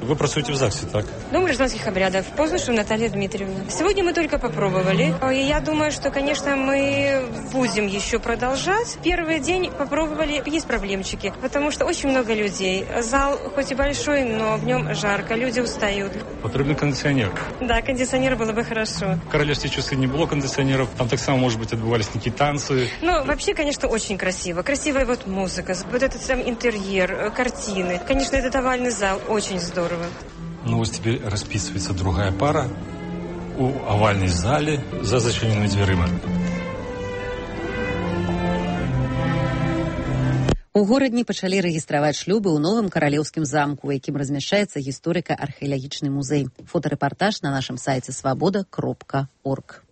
Вы працуете в ЗАГСе, так? Дом гражданских обрядов. Познушу Наталья Дмитриевна. Сегодня мы только попробовали. И я думаю, что, конечно, мы будем еще продолжать. Первый день попробовали. Есть проблемчики, потому что очень много людей. Зал хоть и большой, но в нем жарко. Люди устают. Потребен кондиционер. Да, кондиционер было бы хорошо. В королевстве часы не было кондиционеров. Там так само, может быть, отбывались некие танцы. Ну, вообще, конечно, очень красиво. Красивая вот музыка, вот этот сам интерьер, картины. Конечно, этот овальный зал очень здорово. Ну, вот теперь расписывается другая пара у овальной зале за зачиненными дверыми. У горадні пачалі рэгістраваць шлюбы ў новым каралеўскім замку, у якім размяшчаецца гісторыка-археалагічны музей. Фотарэпартаж на нашым сайце свабода.орг.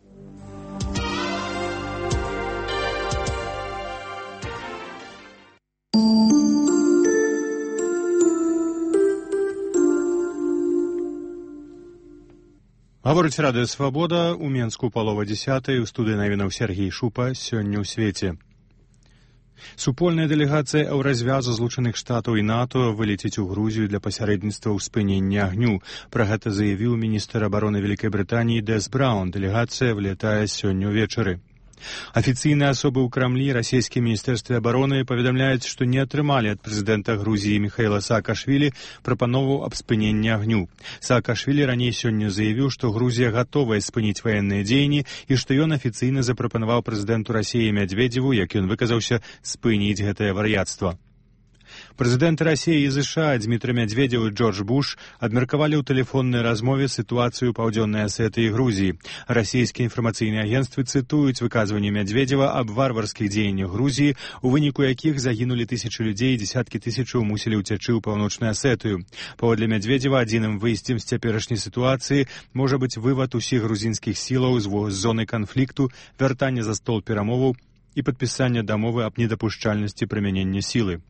Гаворыць радыё «Свабода», у Менску палова 10-й, у студыі навінаў Сергей Шупа, сёння ў свеце. Супольная дэлегацыя Еўразвязу Злучаных Штатаў і НАТО вылеціць у Грузію для пасярэдніцтва ў спынення агню. Пра гэта заявіў міністр абароны Вялікай Брытаніі Дэс Браўн. Дэлегацыя влетае сёння ўвечары. Афіцыйныя асобы ў Крамлі, расійскім міністэрстве абароны паведамляюць, што не атрымалі ад прэзідэнта Грузіі Міхаіла Саакашвілі прапанову аб спыненні агню. Саакашвілі раней сёння заявіў, што Грузія гатовая спыніць ваенныя дзеянні і што ён афіцыйна запрапанаваў прэзідэнту Расіі Мядзведзеву, як ён выказаўся, спыніць гэтае вар'яцтва. Прэзідэнты Расіі і ЗША Дмітрый Мядзведзеў і Джордж Буш абмеркавалі ў тэлефоннай размове сітуацыю паўдзённай Асетыі і Грузіі. Расійскія інфармацыйныя агенцтвы цытуюць выказванні Мядзведзева аб варварскіх дзеяннях Грузіі, у выніку якіх загінулі тысячы людзей і дзесяткі тысячаў мусілі ўцячы ў паўночную Асетыю. Паводле Мядзведзева, адзіным выйсцем з цяперашняй сітуацыі можа быць вывад усіх грузінскіх сілаў з зоны канфлікту, вяртанне за стол перамоваў і падпісанне дамовы аб недапушчальнасці прымянення сілы.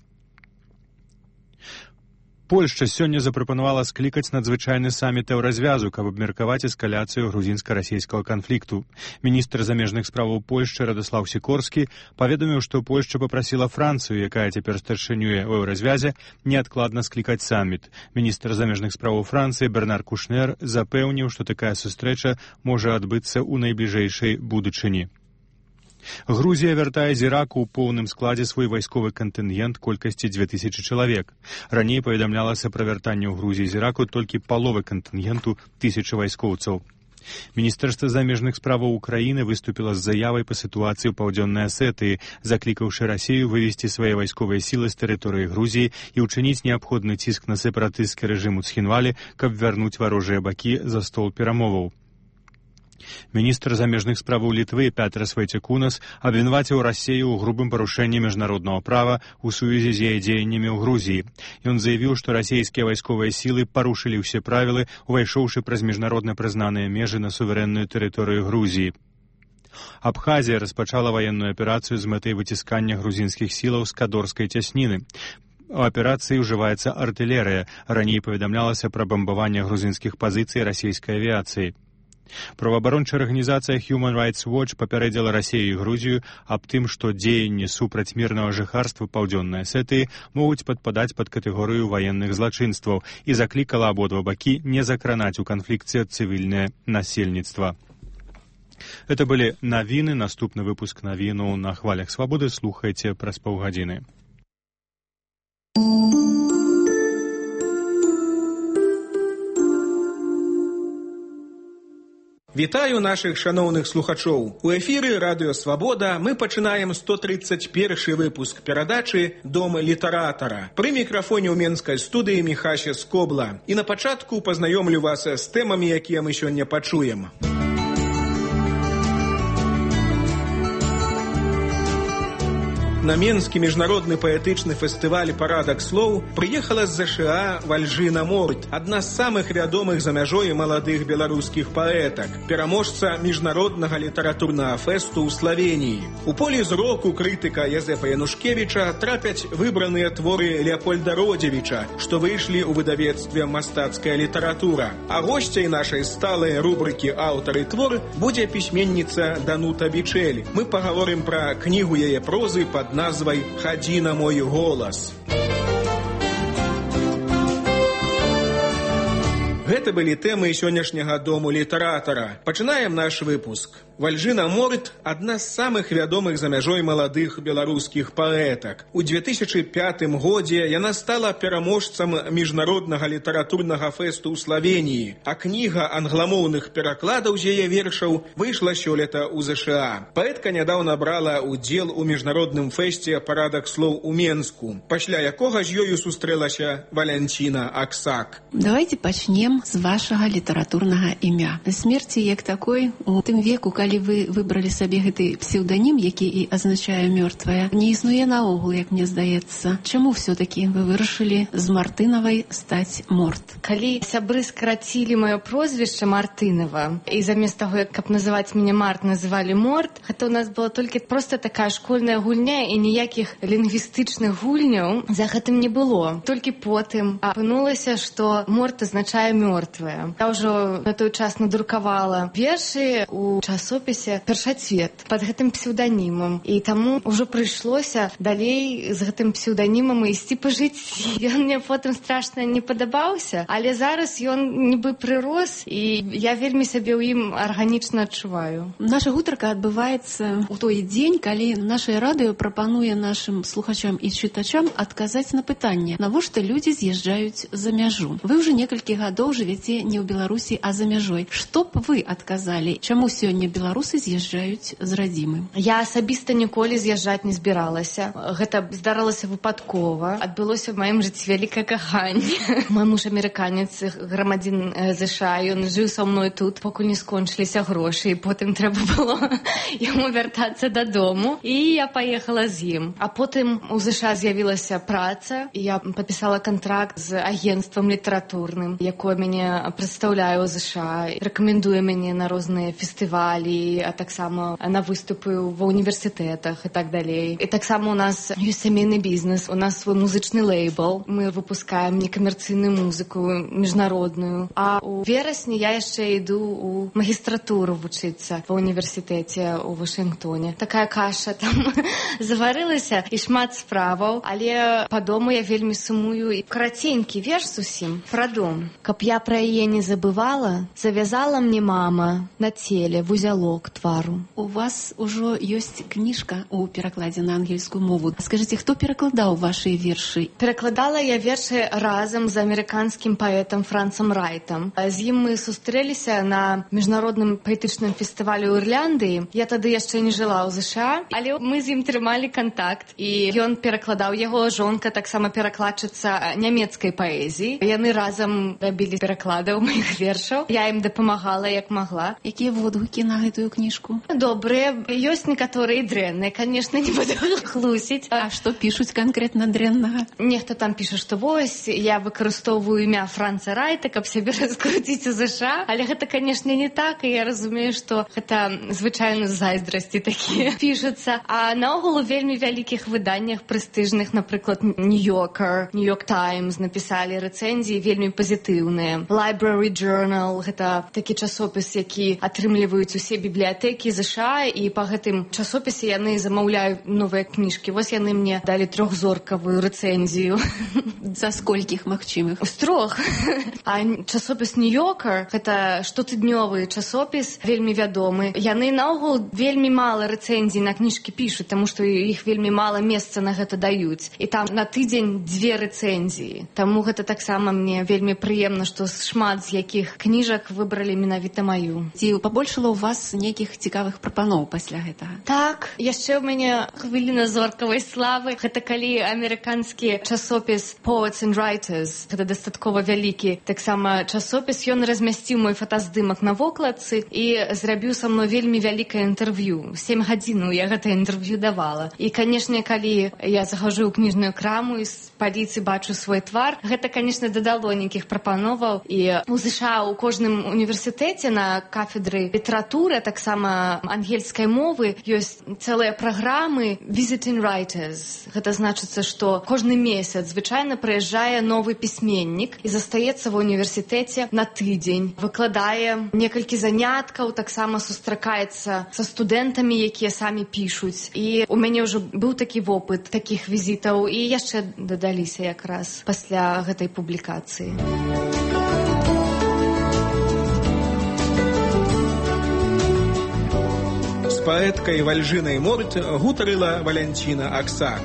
Польшча сёння запрапанавала склікаць надзвычайны саміт Еўразвязу, каб абмеркаваць эскаляцыю грузінска-расійскага канфлікту. Міністр замежных справаў Польшчы Радаслаў Сікорскі паведаміў, што Польшча папрасіла Францыю, якая цяпер старшынюе ў Еўразвязе, неадкладна склікаць саміт. Міністр замежных справаў Францыі Бернар Кушнер запэўніў, што такая сустрэча можа адбыцца ў найбліжэйшай будучыні. Грузія вяртае з Іраку ў поўным складзе свой вайсковы кантынгент колькасці 2000 чалавек. Раней паведамлялася пра вяртанне ў Грузіі з Іраку толькі паловы кантынгенту 1000 вайскоўцаў. Міністэрства замежных справаў Украіны выступіла з заявай па сітуацыі ў паўдзённай Асетыі, заклікаўшы Расію вывесці свае вайсковыя сілы з тэрыторыі Грузіі і ўчыніць неабходны ціск на сепаратысцкі рэжым у Цхінвалі, каб вярнуць варожыя бакі за стол перамоваў. Міністр замежных справаў Літвы Пятрас Вайцекунас абвінаваціў Расію ў грубым парушэнні міжнароднага права ў сувязі з яе дзеяннямі ў Грузіі. Ён заявіў, што расійскія вайсковыя сілы парушылі ўсе правілы, увайшоўшы праз міжнародна прызнаныя межы на суверэнную тэрыторыю Грузіі. Абхазія распачала ваенную аперацыю з мэтай выціскання грузінскіх сілаў з Кадорскай цясніны. У аперацыі ўжываецца артылерыя. Раней паведамлялася пра бамбаванне грузінскіх пазіцый расійскай авіяцыі. Праваабарончая арганізацыя Human Rights Watch папярэдзіла Расію і Грузію аб тым, што дзеянні супраць мірнага жыхарства паўдзённай Асетыі могуць падпадаць пад катэгорыю ваенных злачынстваў і заклікала абодва бакі не закранаць у канфлікце цывільнае насельніцтва. Это былі навіны. Наступны выпуск навінаў на хвалях свабоды слухайце праз паўгадзіны. Вітаю нашых шаноўных слухачоў. У эфіры радыё «Свабода» мы пачынаем 131 выпуск перадачы «Дом літаратара». Пры мікрафоне ў менскай студыі Міхася Скобла. І на пачатку пазнаёмлю вас з тэмамі, якія мы сёння пачуем. На Менскі міжнародны паэтычны фестываль «Парадак слоў» прыехала з ЗША Вальжына Морт, адна з самых вядомых за мяжой маладых беларускіх паэтак, пераможца міжнароднага літаратурнага фэсту ў Славеніі. У полі зроку крытыка Язэпа Янушкевіча трапяць выбраныя творы Леапольда Родзевіча, што выйшлі ў выдавецтве «Мастацкая літаратура». А госцяй нашай сталай рубрыкі «Аўтар і твор» будзе пісьменніца Данута Бичэль. Мы пагаворым пра кнігу яе прозы пад назвай «Хадзі на мой голас». Гэта былі тэмы сённяшняга дому літаратара. Пачынаем наш выпуск. Вальжына Морыт – адна з самых вядомых за мяжой маладых беларускіх паэтак. У 2005 годзе яна стала пераможцам міжнароднага літаратурнага фэсту ў Славеніі, а кніга англамоўных перакладаў з яе вершаў выйшла сёлета ў ЗША. Паэтка нядаўна брала ўдзел у міжнародным фэсце «Парадак слоў» у Менску, пасля якога з ёю сустрэлася Валянціна Аксак. Давайте пачнем з вашага літаратурнага імя. Смерці як такой у тым веку, калі вы выбралі сабе гэты псеўданім, які і азначае мёртвая, не існуе наогул, як мне здаецца. Чаму все-таки вы вырашылі з Мартынавай стаць Морт? Калі сябры скарацілі маё прозвішча Мартынава, і замест таго, каб называць мяне Март, называлі Морт, гэта у нас была толькі проста такая школьная гульня, і ніякіх лінгвістычных гульняў за гэтым не было. Толькі потым апынулася, што Морт азначае мёртвая. Я ўжо на той час надрукавала вершы у часопісе «Першацвет» пад гэтым псеўданімам. І таму ўжо прыйшлося далей з гэтым псеўданімам ісці па жыцці. Ён мне потым страшна не падабаўся, але зараз ён нібы прырос, і я вельмі сябе ў ім арганічна адчуваю. Наша гутарка адбываецца ў той дзень, калі нашае радыё прапануе нашым слухачам і чытачам адказаць на пытанне, навошта людзі з'язджаюць за мяжу. Вы ўжо некалькі гадоў жывяце не ў Беларусі, а за мяжой. Што б вы адказалі? Чаму сёння беларусы з'язджаюць з радзімы? Я асабіста ніколі з'язджаць не збіралася. Гэта здаралася выпадкова. Адбылося ў маім жыцці вялікае каханне. Мой муж амерыканец, грамадзін ЗША, ён жыў са мной тут, пакуль не скончыліся грошы, і потым трэба было яму вяртацца дадому. І я паехала з ім. А потым у ЗША з'явілася праца, і я падпісала кантракт з агенцтвам літаратурным, якое мяне прадстаўляе ў ЗША, рэкамендуе мяне на розныя фестывалі, а таксама на выступы ва універсітэтах і так далей. І таксама у нас ёсць сямейны бізнес, у нас свой музычны лейбл, мы выпускаем некамерцыйную музыку міжнародную. А у верасні я яшчэ іду у магістратуру вучыцца ва універсітэце ў Вашынгтоне. Такая каша там заварылася і шмат справаў, але па дому я вельмі сумую. І караценькі верш зусім пра дом. Каб я пра яе не забывала, завязала мне мама на целе вузялок твару. У вас ужо ёсць кніжка ў перакладзе на ангельскую мову. Скажыце, хто перакладаў вашы вершы? Перакладала я вершы разам з амерыканскім паэтам Францам Райтам. З ім мы сустрэліся на міжнародным паэтычным фестывалю ў Ірландыі. Я тады яшчэ не жыла ў ЗША, але мы з ім трымалі кантакт, і ён перакладаў, яго жонка таксама перакладчыца нямецкай паэзіі. Яны разам рабілі перакладаў маіх вершаў. Я ім дапамагала як магла. Якія водгукі на гэтую кніжку? Добрыя. Ёсць некаторыя дрэнныя, конечно, не буду хлусіць. А што пішуць канкрэтна дрэннага? Нехта там піша, што вось, я выкарыстоўваю імя Франца Райта, каб сябе раскруціць у ЗША, але гэта, конечно, не так, і я разумею, што гэта звычайна зайздрасці такія пішуцца. А наогул у вельмі вялікіх выданнях прэстыжных, напрыклад, Нью-Йоркер, Нью-Йорк Таймс напісалі рэцэнзіі вельмі пазітыўныя. Library Journal, гэта такі часопіс, які атрымліваюць усе бібліятэкі ЗША, і па гэтым часопісе яны замаўляюць новыя кніжкі. Вось яны мне далі 3-зоркавую рэцэнзію. За сколькіх магчымых? З 3. А часопіс Нью-Йоркер, гэта штотыднёвы часопіс, вельмі вядомы. Яны наогул вельмі мала рэцэнзій на кніжкі пішуць, таму што іх вельмі мала месца на гэта даюць. І там на тыдзень 2 рэцэнзіі. Таму гэта таксама мне вельмі прыемна, што шмат з якіх кніжак выбралі менавіта маю. Ці пабольшала ў вас нейкіх цікавых прапаноў пасля гэтага? Так, яшчэ ў мяне хвіліна зоркавай славы. Гэта калі амерыканскі часопіс Poets and Writers, гэта дастаткова вялікі таксама часопіс, ён размясціў мой фотаздымак на вокладцы і зрабіў са мной вельмі вялікае інтэрв'ю. 7 гадзінаў я гэта інтэрв'ю давала. І, канешне, калі я захожу ў кніжную краму і з паліцы бачу свой твар, гэта, канешне, дадало нейкіх прапановаў. І у ЗША у кожным універсітэце на кафедры літаратуры, таксама ангельскай мовы, ёсць цэлыя праграмы Visiting Writers. Гэта значыцца, што кожны месяц звычайна прыязджае новы пісьменнік і застаецца ва універсітэце на тыдзень. Выкладае некалькі заняткаў, таксама сустракаецца са студэнтамі, якія самі пішуць. І у мяне ўжо быў такі вопыт такіх візітаў, і яшчэ дадаліся якраз пасля гэтай публікацыі. з паэткай Вальжынай Морт гутарыла Валянціна Аксак.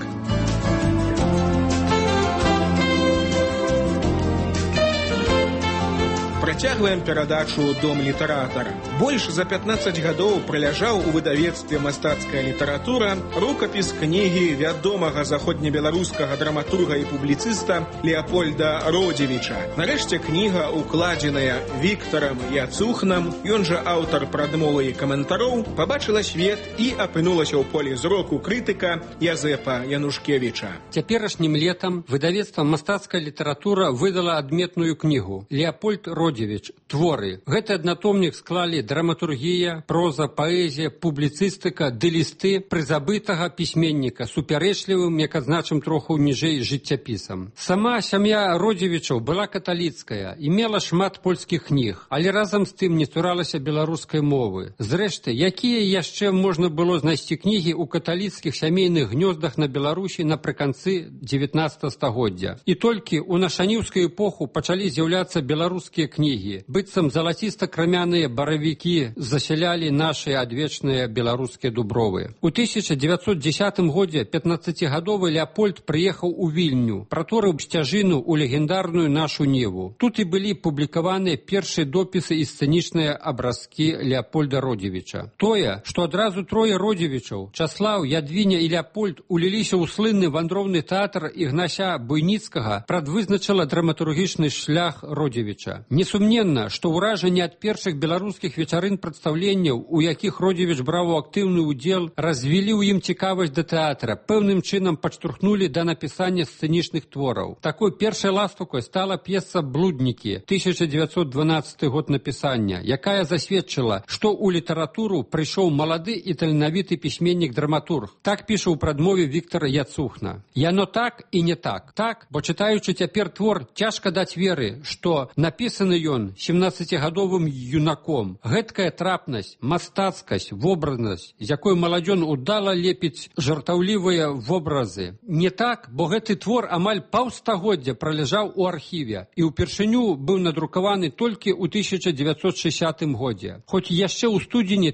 Працягваем перадачу «Дом літаратара». Больш за 15 гадоў праляжаў у выдавецтве «Мастацкая літаратура» рукапіс кнігі вядомага заходнебеларускага драматурга і публіцыста Леапольда Родзевіча. Нарэшце кніга, укладзеная Віктарам Яцухнам, ён жа аўтар прадмовы і каментароў, пабачыла свет і апынулася ў полі зроку крытыка Язэпа Янушкевіча. Цяперашнім летам выдавецтва «Мастацкая літаратура» выдала адметную кнігу «Леапольд Родзевіч. Творы». Гэты аднатомнік склалі драматургія, проза, паэзія, публіцыстыка ды лісты прызабытага пісьменніка супярэчлівым, як адзначым троху ніжэй, жыццяпісам. Сама сям'я Родзевічаў была каталіцкая і мела шмат польскіх кніг, але разам з тым не цуралася беларускай мовы. Зрэшты, якія яшчэ можна было знайсці кнігі ў каталіцкіх сямейных гнёздах на Беларусі напрыканцы 19 стагоддзя. І толькі ў нашаніўскую эпоху пачалі з'яўляцца беларускія кнігі. Быццам залаціста-крамяныя баравікі засялялі нашыя адвечныя беларускія дубровы. У 1910 годзе 15-гадовы Леапольд прыехаў у Вільню, праторыў сцяжыну ў легендарную нашу Неву. Тут і былі публікаваныя першыя допісы і сцэнічныя абразкі Леапольда Родзевіча. Тое, што адразу трое Родзевічаў, Часлаў, Ядвіня і Леапольд, уліліся ў слынны вандроўны тэатр Ігнася Буйніцкага, прадвызначыла драматургічны шлях Родзевіча. Несумненна, што ўражанне ад першых беларускіх вечарын прадстаўленняў, у якіх Родзевіч браў актыўны ўдзел, развілі ў ім цікавасць да тэатра, пэўным чынам падштурхнулі да напісання сцэнічных твораў. Такой першай ластаўкай стала п'еса «Блуднікі» 1912 год напісання, якая засведчыла, што ў літаратуру прыйшоў малады і таленавіты пісьменнік-драматург. Так піша ў прадмове Віктара Яцухна. Яно так і не так. Так, бо чытаючы цяпер твор, цяжка даць веры, што напісаны ён 17-гадовым юнаком. Гэткая трапнасць, мастацкасць, вобразнасць, з якой маладзён удала лепіць жартаўлівыя вобразы. Не так, бо гэты твор амаль паўстагоддзя праляжаў у архіве і ўпершыню быў надрукаваны толькі ў 1960 годзе. Хоць яшчэ ў студзені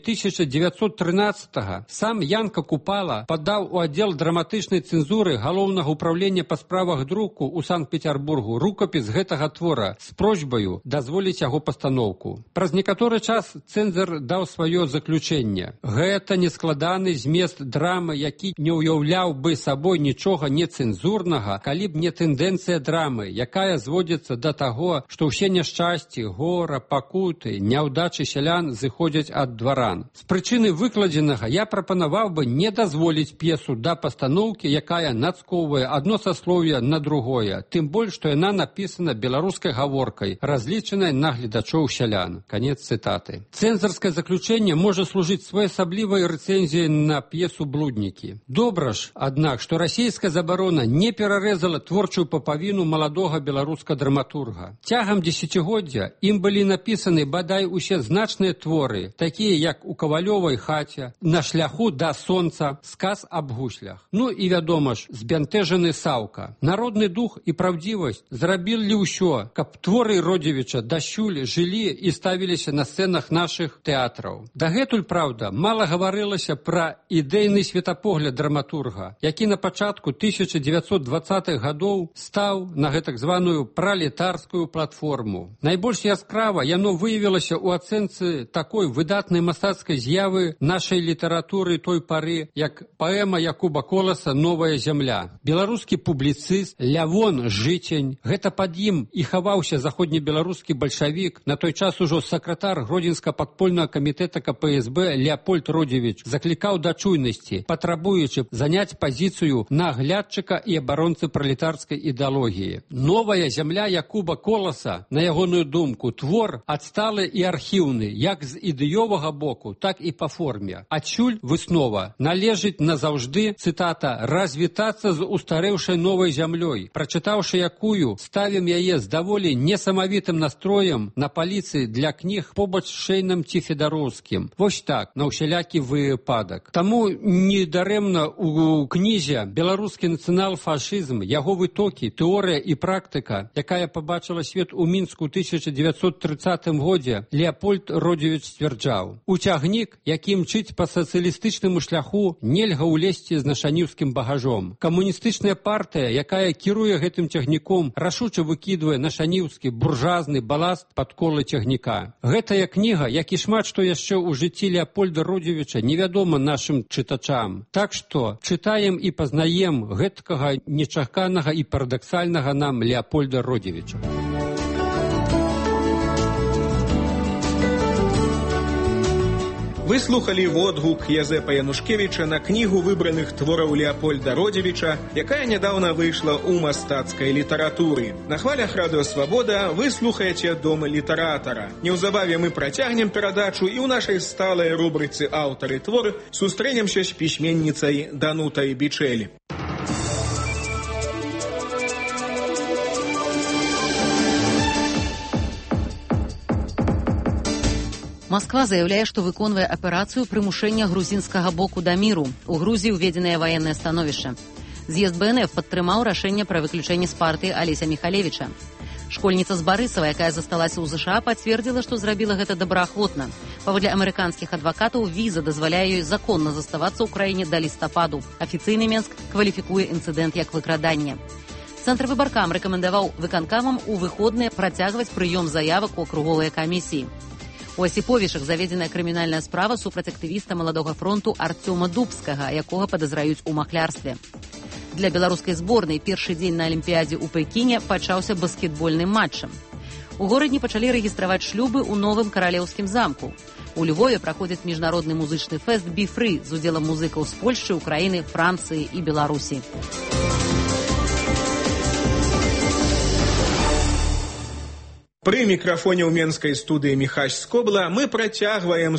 1913 сам Янка Купала падаў у аддзел драматычнай цэнзуры Галоўнага ўправлення па справах друку ў Санкт-Петербургу рукапіс гэтага твора з просьбаю дазволіць яго пастаноўку. Праз некаторы час цэнзор даў сваё заключэнне. Гэта нескладаны змест драмы, які не ўяўляў бы сабой нічога нецэнзурнага, калі б не тэндэнцыя драмы, якая зводзіцца да таго, што ўсе няшчасці, гора, пакуты, няўдачы сялян зыходзяць ад дваран. З прычыны выкладзенага я прапанаваў бы не дазволіць п'есу да пастаноўкі, якая нацкоўвае адно саслоўе на другое, тым больш, што яна напісана беларускай гаворкай, разлічанай на гледачоў сялян. Канец цытаты. Цэнзарскае заключэнне можа служыць своеасаблівай рэцэнзіяй на п'есу «Блуднікі». Добра ж, аднак, што расійская забарона не перарэзала творчую папавіну маладога беларуска драматурга. Цягам дзесяцігоддзя ім былі напісаны бадай усе значныя творы, такія як «У кавалёвай хаце», «На шляху да сонца», «Сказ аб гуслях». Ну і, вядома ж, «Збянтэжаны Саўка». Народны дух і праўдзівасць зрабілі ўсё, каб творы Родзевіча дасюль жылі і ставіліся на сцэнах нашых тэатраў. Дагэтуль, праўда, мала гаварылася пра ідэйны светапогляд драматурга, які на пачатку 1920-х гадоў стаў на гэтак званую пралетарскую платформу. Найбольш яскрава яно выявілася ў ацэнцы такой выдатнай мастацкай з'явы нашай літаратуры той пары, як паэма Якуба Коласа «Новая зямля». Беларускі публіцыст Лявон Жыцень, гэта пад ім і хаваўся заходнебеларускі бальшавік, на той час ужо сакратар Гродзенска падпольнага камітэта КПСБ Леапольд Родзевіч заклікаў да чуйнасці, патрабуючы заняць пазіцыю наглядчыка і абаронцы пралетарскай ідэалогіі. «Новая зямля» Якуба Коласа, на ягоную думку, твор адсталы і архіўны, як з ідэёвага боку, так і па форме. Адсюль выснова належыць назаўжды, цытата, «развітацца з устарэўшай новай зямлёй, прачытаўшы якую, ставім яе з даволі несамавітым настроем на паліцы для кніг побач з Шэйнам ці Федароўскім. Вось так, на ўсялякі выпадак. Таму недарэмна у кнізе «Беларускі нацыянал-фашызм, яго вытокі, тэорыя і практыка», якая пабачыла свет у Мінску ў 1930 годзе, Леапольд Родзівіч сцвярджаў: «У цягнік, які мчыць па сацыялістычнаму шляху, нельга ўлезці з нашаніўскім багажом. Камуністычная партыя, якая кіруе гэтым цягніком, рашуча выкідвае нашаніўскі буржуазны баласт пад колы цягніка». Гэтая кніга, як і шмат што яшчэ ў жыцці Леапольда Родзівіча, невядома нашым чытачам. Так што чытаем і пазнаем гэткага нечаканага і парадаксальнага нам Леапольда Родзівіча. Вы слухали водгук Язэпа Янушкевіча на кнігу выбраных твораў Леапольда Родзівіча, якая нядаўна выйшла ў мастацкай літаратуры. На хвалях Радыё Свабода вы слухаеце Дом літаратара. Неўзабаве мы працягнем перадачу і ў нашай сталай рубрыцы «Аўтары твор» сустрэнемся з пісьменніцай Данутай Бичель. Москва заявляе, што выконвае аперацыю прымушэння грузінскага боку да міру. У Грузіі ўведзенае ваеннае становішча. З'езд БНФ падтрымаў рашэнне пра выключэнне з партыі Алеся Михалевіча. Школьніца з Барысава, якая засталася ў ЗША, пацвердзіла, што зрабіла гэта добраахвотна. Паводле амерыканскіх адвакатаў, віза дазваляе ёй законна заставацца ў краіне да лістападу. Афіцыйны Менск кваліфікуе інцыдэнт як выкраданне. Цэнтр выбаркам рэкамендаваў выканкамам у выходныя працягваць прыём заявак у акруговыя камісіі. У Асіповішах заведзеная крымінальная справа супраць актывіста Маладога фронту Артёма Дубскага, якога падазраюць у махлярстве. Для беларускай зборнай першы дзень на Алімпіядзе ў Пекіне пачаўся баскетбольным матчам. У горадні пачалі рэгістраваць шлюбы ў новым каралеўскім замку. У Львове праходзіць міжнародны музычны фэст «Бі-фры» з удзелам музыкаў з Польшчы, Украіны, Францыі і Беларусі. Пры мікрафоне ў менскай студыі Міхась Скобла мы працягваем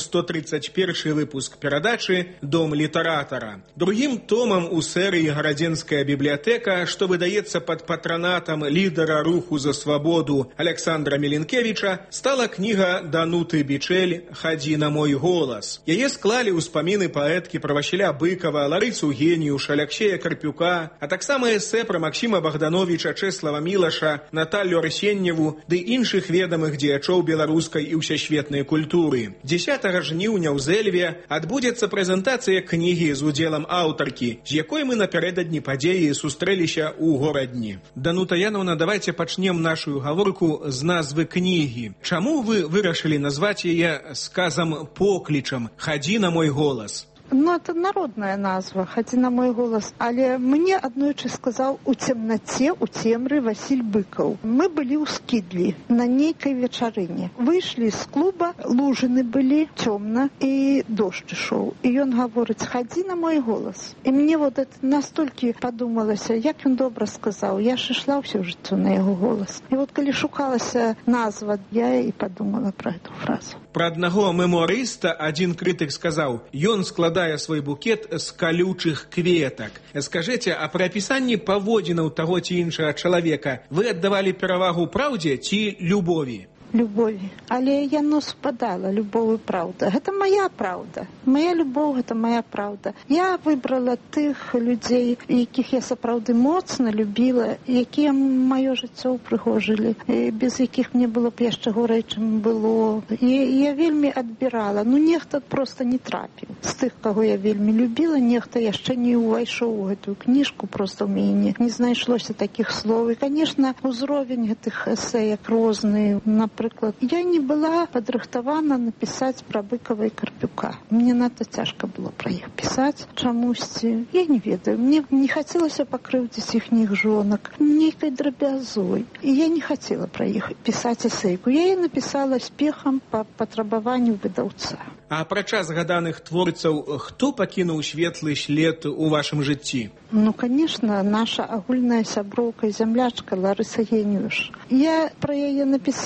131 выпуск перадачы «Дом літаратара». Другім томам у серыі «Гарадзенская бібліятэка», што выдаецца пад патранатам лідара руху за свабоду Александра Меленкевіча, стала кніга Дануты Бичель «Хадзі на мой голас». Яе склалі ўспаміны паэткі пра Васіля Быкава, Ларысу Геніуша, Аляксея Карпюка, а таксама эсэ пра Максіма Богдановича, Чэслава Мілаша, Наталью Арсеньеву ды іншых ведамых дзеячоў беларускай і ўсесветнай культуры. 10 жніўня ў Зэльве адбудзецца прэзентацыя кнігі з удзелам аўтаркі, з якой мы напярэдадні падзеі сустрэліся ў горадні. Данута Яновна, давайте пачнем нашу гаворку з назвы кнігі. Чаму вы вырашылі назваць яе сказам-поклічам «Хадзі на мой голас»? Ну, это народная назва, «Хадзі на мой голас». Але мне аднойчы сказаў у цемнаце, у цемры Васіль Быкаў. Мы былі ў Скідлі на нейкай вечарыне. Выйшлі з клуба, лужыны былі, цёмна, і дождж ішоў. І ён гаворыць: «Хадзі на мой голас». І мне вот это настолькі падумалася, як ён добра сказаў. Я ж ішла ўсё жыццё на яго голас. І вот калі шукалася назва, я і падумала пра эту фразу. Пра аднаго мемуарыста адзін крытык сказаў: «Ён складае свой букет з калючых кветак». Скажыце, а пры апісанні паводзінаў таго ці іншага чалавека вы аддавалі перавагу праўдзе ці любові? Любові. Але яно спадала, любовь і праўда. Гэта моя праўда. Моя любоў, гэта моя праўда. Я выбрала тых людзей, якіх я сапраўды моцна любіла, якія маё жыццё ўпрыгожылі, без якіх мне было б яшчэ горай, чым было. Я вельмі адбірала. Ну, нехта проста не трапіў. З тых, каго я вельмі любіла, нехта яшчэ не ўвайшоў у гэтую кніжку, проста ў мяне не знайшлося такіх слоў. І, канешне, узровень гэтых эсэяк розны. Напрыклад, я не была падрыхтавана напісаць пра Быкава і Карпюка. Мне надта цяжка было пра іх пісаць чамусьці. Я не ведаю, мне не хацелася пакрыўдзіць іхніх жонак нейкай драбязой. І я не хацела пра іх пісаць эсэйку. Я яе напісала спехам па патрабаванню выдаўца. А апрача згаданых творцаў, хто пакінуў светлы след у вашым жыцці? Ну, конечно, наша агульная сяброўка і зямлячка Ларыса Геніуш. Я пра яе напісала і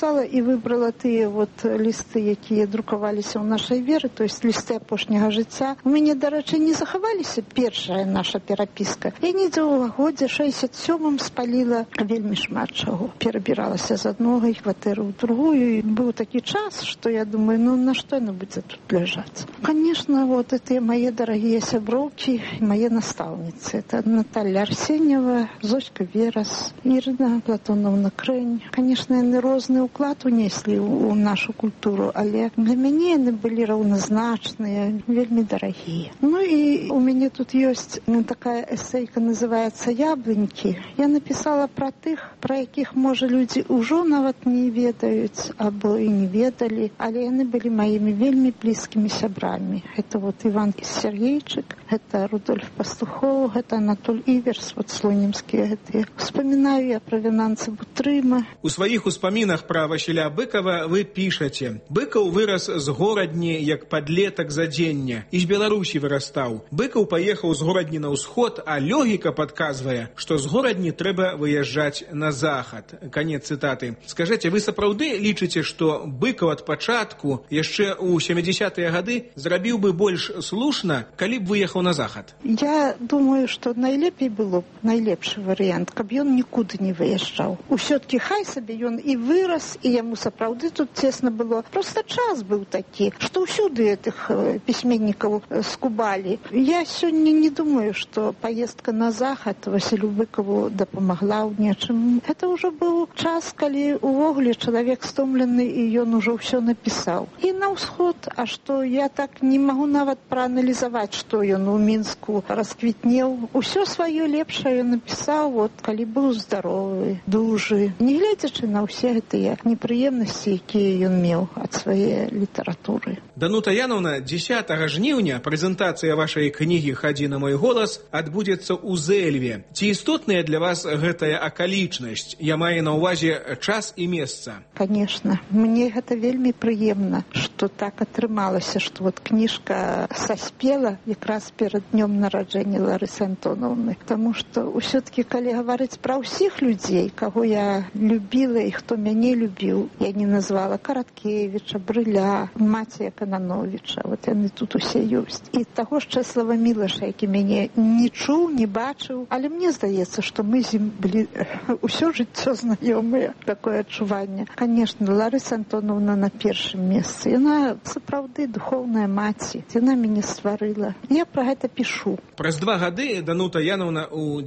выбрала тыя лісты, якія друкаваліся ў нашай веры, то есть лісты апошняга жыцця. У мяне, дарэчы, не захаваліся першая наша перапіска. Я недзе ў годзе 67-м спаліла вельмі шмат чаго. Перабіралася з адной кватэры ў другую. І быў такі час, што я думаю, на што яно будзе тут ляжаць. Конечно, это мои дорогие сяброўкі, мои наставницы. Это Наталья Арсеньева, Зоська Верас, Ірина Платоновна Крэнь. Конечно, яны розны ўклад унеслі ў нашу культуру, але для мяне яны былі раўназначныя, вельмі дарагія. Ну і у мяне тут ёсць такая эсэйка, называется «Яблынькі». Я написала про тых, про якіх, можа, людзі ўжо нават не ведаюць, або і не ведалі, але яны былі маімі вельмі блізкімі сябрамі. Это Иван Сергейчик, это Рудольф Пастухов, это Анатоль Иверс, слонимские. Вспоминаю я про Винанца Бутрыма. У сваіх успамінах пра Васіля Быкова вы пішаце: Быкаў вырас з горадні, як падлетак за дзення, і з Беларусі вырастаў. Быкаў паехаў з горадні на ўсход, а логіка падказвае, што з горадні трэба выязджаць на захад. Канец цытаты. Скажыце, вы сапраўды лічыце, што Быкаў ад пачатку яшчэ ў 70-е гады зрабіў бы больш слушна, калі б выехаў на захад? Я думаю, што найлепей было б, найлепшы варыянт, каб ён нікуды не выязджаў. Усё-ткі хай сабе ён і вырас, і яму сапраўды тут цесна было. Просто час быў такі, што ўсюды этих пісьменнікаў скубалі. Я сёння не думаю, што поездка на захад Васілю Быкаву дапамагла ў нечым. Это ўжо быў час, калі увогуле чалавек стомлены, і ён ужо ўсё напісаў. І на ўсход, а што я так не магу нават прааналізаваць, што ён у Мінску расквітнеў. Усё сваё лепшае напісаў, калі быў здаровы, дужы. Не гледзячы на ўсе гэтыя непрыемнасці, якія ён меў ад свае літаратуры. Данута Яновна, 10 жніўня прэзентацыя вашай кнігі «Хадзі на мой голас» адбудзецца ў Зэльве. Ці істотная для вас гэтая акалічнасць? Я маю на ўвазе час і месца. Конечно. Мне гэта вельмі прыемна, што так атрымалася, што кніжка саспела якраз перад днём нараджэння Ларысы Антоновны. Таму што ўсё-ткі, калі гаварыць пра ўсіх людзей, каго я любіла і хто мяне любіў, я не назвала Караткевіча, Брыля, маці Канановіча. Яны тут усе ёсць. І таго ж Чэслава Мілаша, які мяне не чуў, не бачыў, але мне здаецца, што мы з ім былі ўсё жыццё знаёмыя. Такое адчуванне. Конечно, Ларыса Антоновна на першым месцы. Яна сапраўды духоўная маці. Яна мяне стварыла. Я пра гэта пішу. Праз 2 гады Данута Яновна ў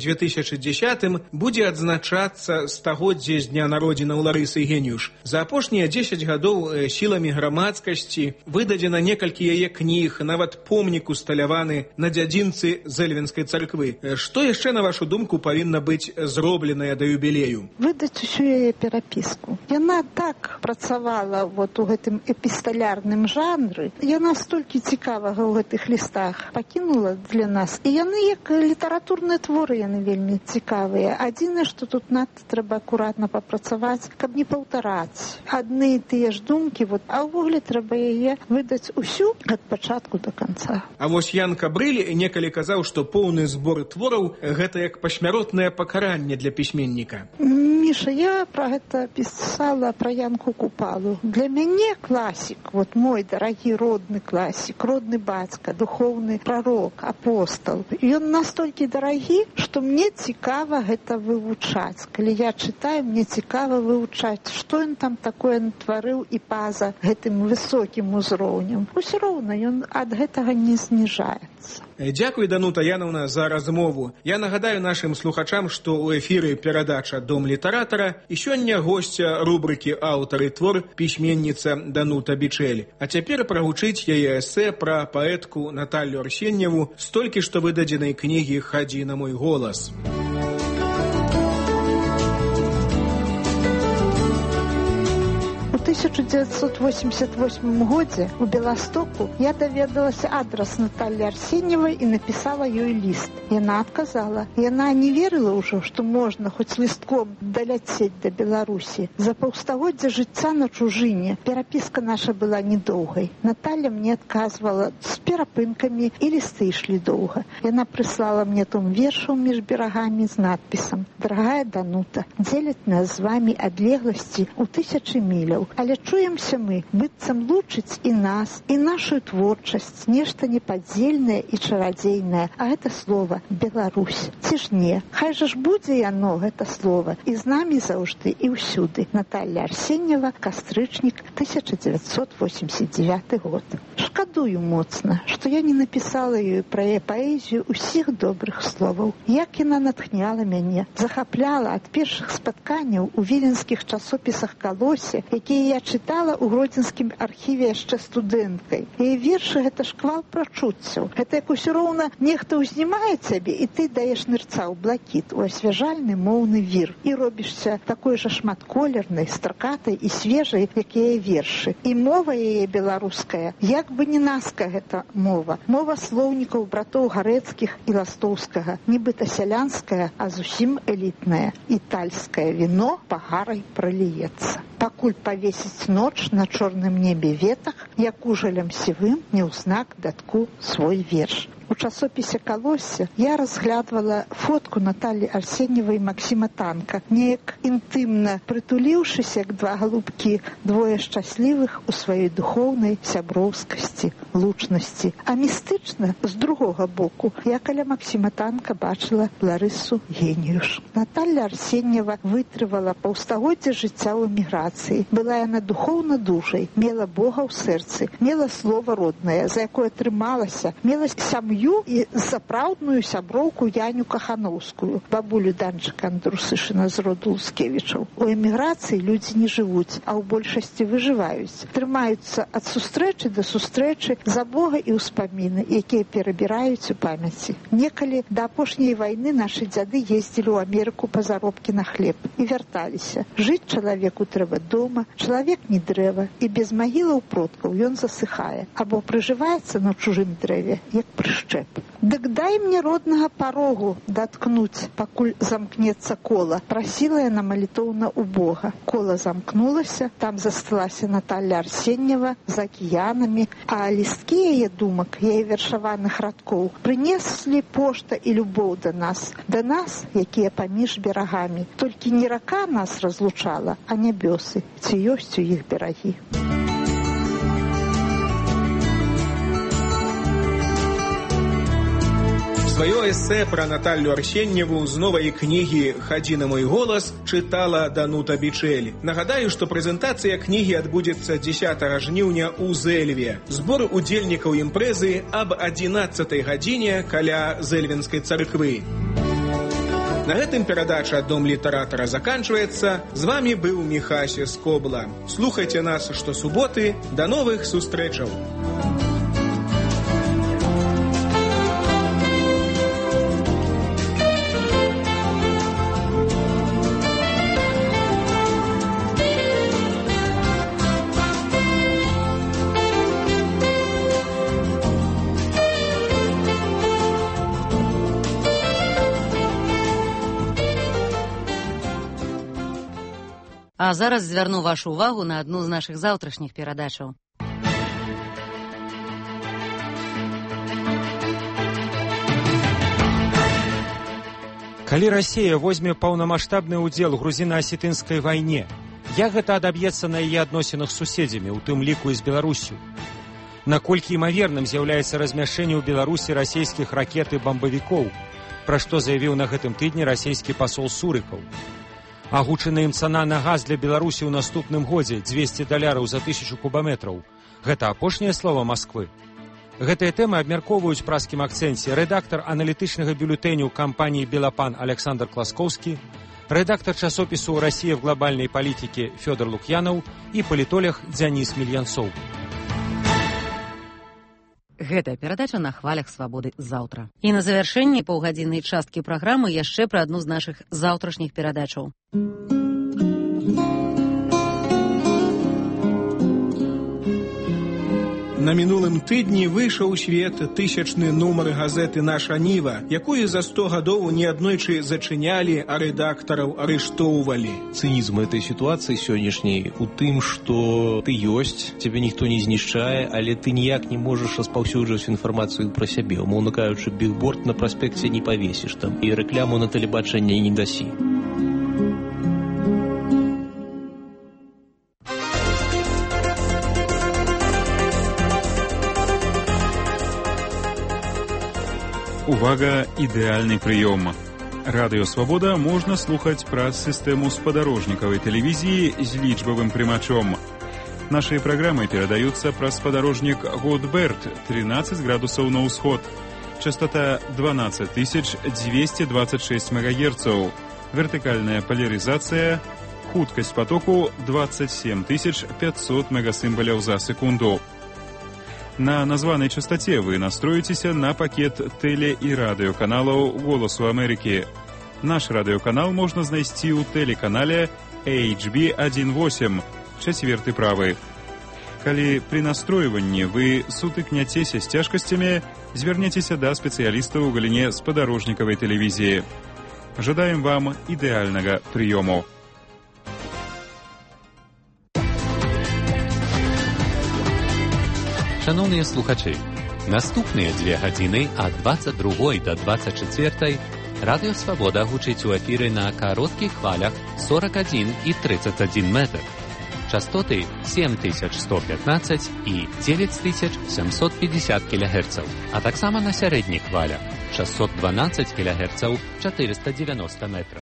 2010-м будзе адзначацца стагоддзе з дня народзінаў Ларысы Генюш. За апошнія 10 гадоў сіламі грамадскасці выдадзена некалькі яе кніг, нават помнік усталяваны на дзядзінцы Зэльвенскай царквы. Што яшчэ, на вашу думку, павінна быць зробленае да юбілею? Выдаць усю яе перапіску. Яна так працавала у гэтым эпісталярным жанры. Яна столькі цікавага ў гэтых лістах пакінула для нас. І яны, як літаратурныя творы, яны вельмі цікавыя. Адзінае, што тут надта трэба акуратна папрацаваць, каб не паўтараць адны і тыя ж думкі, а ўвогуле трэба яе выдаць усю ад пачатку да канца. А Ян Кабрыль некалі казаў, што поўны збор твораў гэта як пасмяротнае пакаранне для пісьменніка. Міша, я пра гэта пісала пра Янку Купалу. Для мяне класік, мой дарагі родны класік, родны бацька, духоўны прарок, апостол. Ён настолькі дарагі, што мне цікава гэта вывучаць. Калі я чытаю, мне цікава вывучаць, што ён там такое натварыў і па-за гэтым высокім узроўнем. Усё роўна ён ад гэтага не зніжаецца. Дзякуй, Данута Яновна, за размову. Я нагадаю нашым слухачам, што ў эфіры перадача «Дом літаратара» і сёння госця рубрыкі «Аўтар і твор» пісьменніца Данута Бичель. А цяпер прагучыць яе эсэ пра паэтку Наталью Арсеньеву з толькі што выдадзенай кнігі «Хадзі на мой голас». У 1988 годзе у Беластоку я даведалася адрас Натальи Арсеньевой і напісала ёй ліст. Яна адказала. Яна не верыла ўжо, што можна хоць лістком даляцець да Беларусі. За паўстагоддзя жыцця на чужыне перапіска наша была недоўгай. Наталья мне адказвала з перапынкамі, і лісты ішлі доўга. Яна прыслала мне том вершаў між берагамі з надпісам: «Дарагая Данута, дзеляць нас з вамі адлегласці ў 1000 міляў, але Але чуемся мы, быццам лучыць і нас, і нашу творчасць, нешта непадзельнае і чарадзейнае, а гэта слово Беларусь. Ці ж не? Хай жа ж будзе яно, гэта слово, і з намі заўжды і ўсюды. Наталья Арсеньева, кастрычнік, 1989 год. Шкадую моцна, што я не напісала ёй пра яе паэзію ўсіх добрых словаў. Як яна натхняла мяне, захапляла ад першых спатканняў у віленскіх часопісах «Калосе», якія я чытала ў гродзенскім архіве яшчэ студэнткай. Яе вершы — гэта шквал прачуццяў. Гэта як усё роўна нехта ўзнімае цябе, і ты даеш нырца ў блакіт, у асвяжальны моўны вір, і робішся такой жа шматколернай, стракатай і свежай, як яе вершы. І мова яе беларуская, як бы не наска гэта мова. Мова слоўнікаў братоў Гарэцкіх і Ластоўскага, нібыта сялянская, а зусім элітная. Італьскае віно пагарай проліецца. Пакуль павесіць ноч на чорным небе ветах, як ужалем сівым неўзнак датку свой верш. У часопісе «Калосе» я разглядвала фотку Натальи Арсеньевой и Максима Танка, неяк інтымна прытуліўшыся, як два голубкі, двое шчаслівых у сваёй духоўнай сяброўскасці, лучнасці. А містычна, з другога боку, я каля Максима Танка бачыла Ларысу Геніюш. Наталья Арсеньева вытрывала паўстагоддзя жыцця ў эміграцыі. Была яна духоўна дужай, мела Бога ў сэрцы, мела слова роднае, за якое трымалася, мела сям'ю і сапраўдную сяброўку Яню Кахановскую, бабулю Данчыка Андрусышына з роду Лускевічаў. У эміграцыі людзі не жывуць, а ў большасці выжываюць. Трымаюцца ад сустрэчы да сустрэчы за Бога і ўспаміны, якія перабіраюць у памяці. Некалі да апошняй вайны нашы дзяды ездзілі ў Амерыку па заробкі на хлеб і вярталіся. Жыць чалавеку трэба дома, чалавек не дрэва, і без магілаў продкаў ён засыхае, або прыжываецца на чужым дрэве, як прышчэп. Дык дай мне роднага парогу даткнуць, пакуль замкнецца кола. Прасіла яна малітоўна ў Бога. Кола замкнулася, там засталася Наталья Арсеньева з акіянамі, а лісткі яе думак, яе вершаваных радкоў прынеслі пошта і любоў да нас, якія паміж берагамі. Толькі не рака нас разлучала, а нябёсы, ці ёсць у іх берагі. Свое эссе про Наталью Арсеньеву з новой книги «Ходи на мой голос» читала Данута Бичель. Нагадаю, что презентация книги отбудется 10 жніўня у Зельве. Сбор удзельнікаў імпрэзы об 11 гадзіне каля Зельвенской царквы. На гэтым перадача «Дом літаратара» заканчивается. З вами был Михася Скобла. Слухайте нас штосуботы. До новых сустрэчаў! А зараз звярну вашу увагу на адну з нашых заўтрашніх перадачаў. Калі Расія возьме паўнамаштабны ўдзел у грузіна-асетынскай вайне, як гэта адаб'ецца на яе адносінах з суседзямі, у тым ліку і з Беларусю? Наколькі імаверным з'яўляецца размяшчэнне ў Беларусі расійскіх ракет і бамбавікоў, пра што заявіў на гэтым тыдні расійскі пасол Сурыкаў? Агучаная ім цана на газ для Беларусі ў наступным годзе $200 за 1000 кубаметраў. Гэта апошняе слова Масквы. Гэтыя тэмы абмяркоўваюць праскім акцэнце рэдактар аналітычнага бюлетэняў кампаніі «Белапан» Александр Класкоўскі, рэдактар часопісу «Россия в глобальной политике» Фёдор Лукьянов і палітолог Дзяніс Мільянцоў. Гэтая перадача на хвалях свабоды заўтра. І на завяршэнні паўгадзіннай часткі праграмы яшчэ пра адну з нашых заўтрашніх перадачаў. На мінулым тыдні выйшаў у свет 1000-ны нумар газеты «Наша Ніва», якую за 100 гадоў неаднойчы зачынялі, а рэдактараў арыштоўвалі. Цынізм этой ситуации сённяшняй у тым, што ты ёсць, цябе ніхто не знішчае, але ты ніяк не можаш распаўсюджваць інфармацыю пра сябе. Умоўна кажучы, бігборд на праспекце не павесіш там, і рэкляму на тэлебачанне не дасі. Увага, ідэальны прыём. Радыё Свабода можна слухаць праз сістэму спадарожнікавай тэлевізіі з лічбавым прымачом. Нашыя праграмы перадаюцца праз спадарожнік Готберт 13 градусаў на ўсход. Частота 12226 МГц. Вертыкальная поляризация, хуткасць потоку 27500 мегасімбаляў за секунду. На названай частоце вы настроіцеся на пакет тэле- і радыёканалаў «Голасу Амерыкі». Наш радыёканал можна знайсці ў тэлеканале HB18, 4 правы. Калі пры настройванні вы сутыкняцеся з цяжкасцямі, звярніцеся да спецыялістаў у галіне спадарожнікавай тэлевізіі. Жадаем вам ідэальнага прыёму. Шановныя слухачы, наступныя 2 гадзіны ад 22 до 24 Радыё Свабода гучыць у эфіры на кароткіх хвалях 41 і 31 метр. Частоты 7115 і 9750 кГц, а таксама на сярэдніх хвалях 612 кГц 490 метров.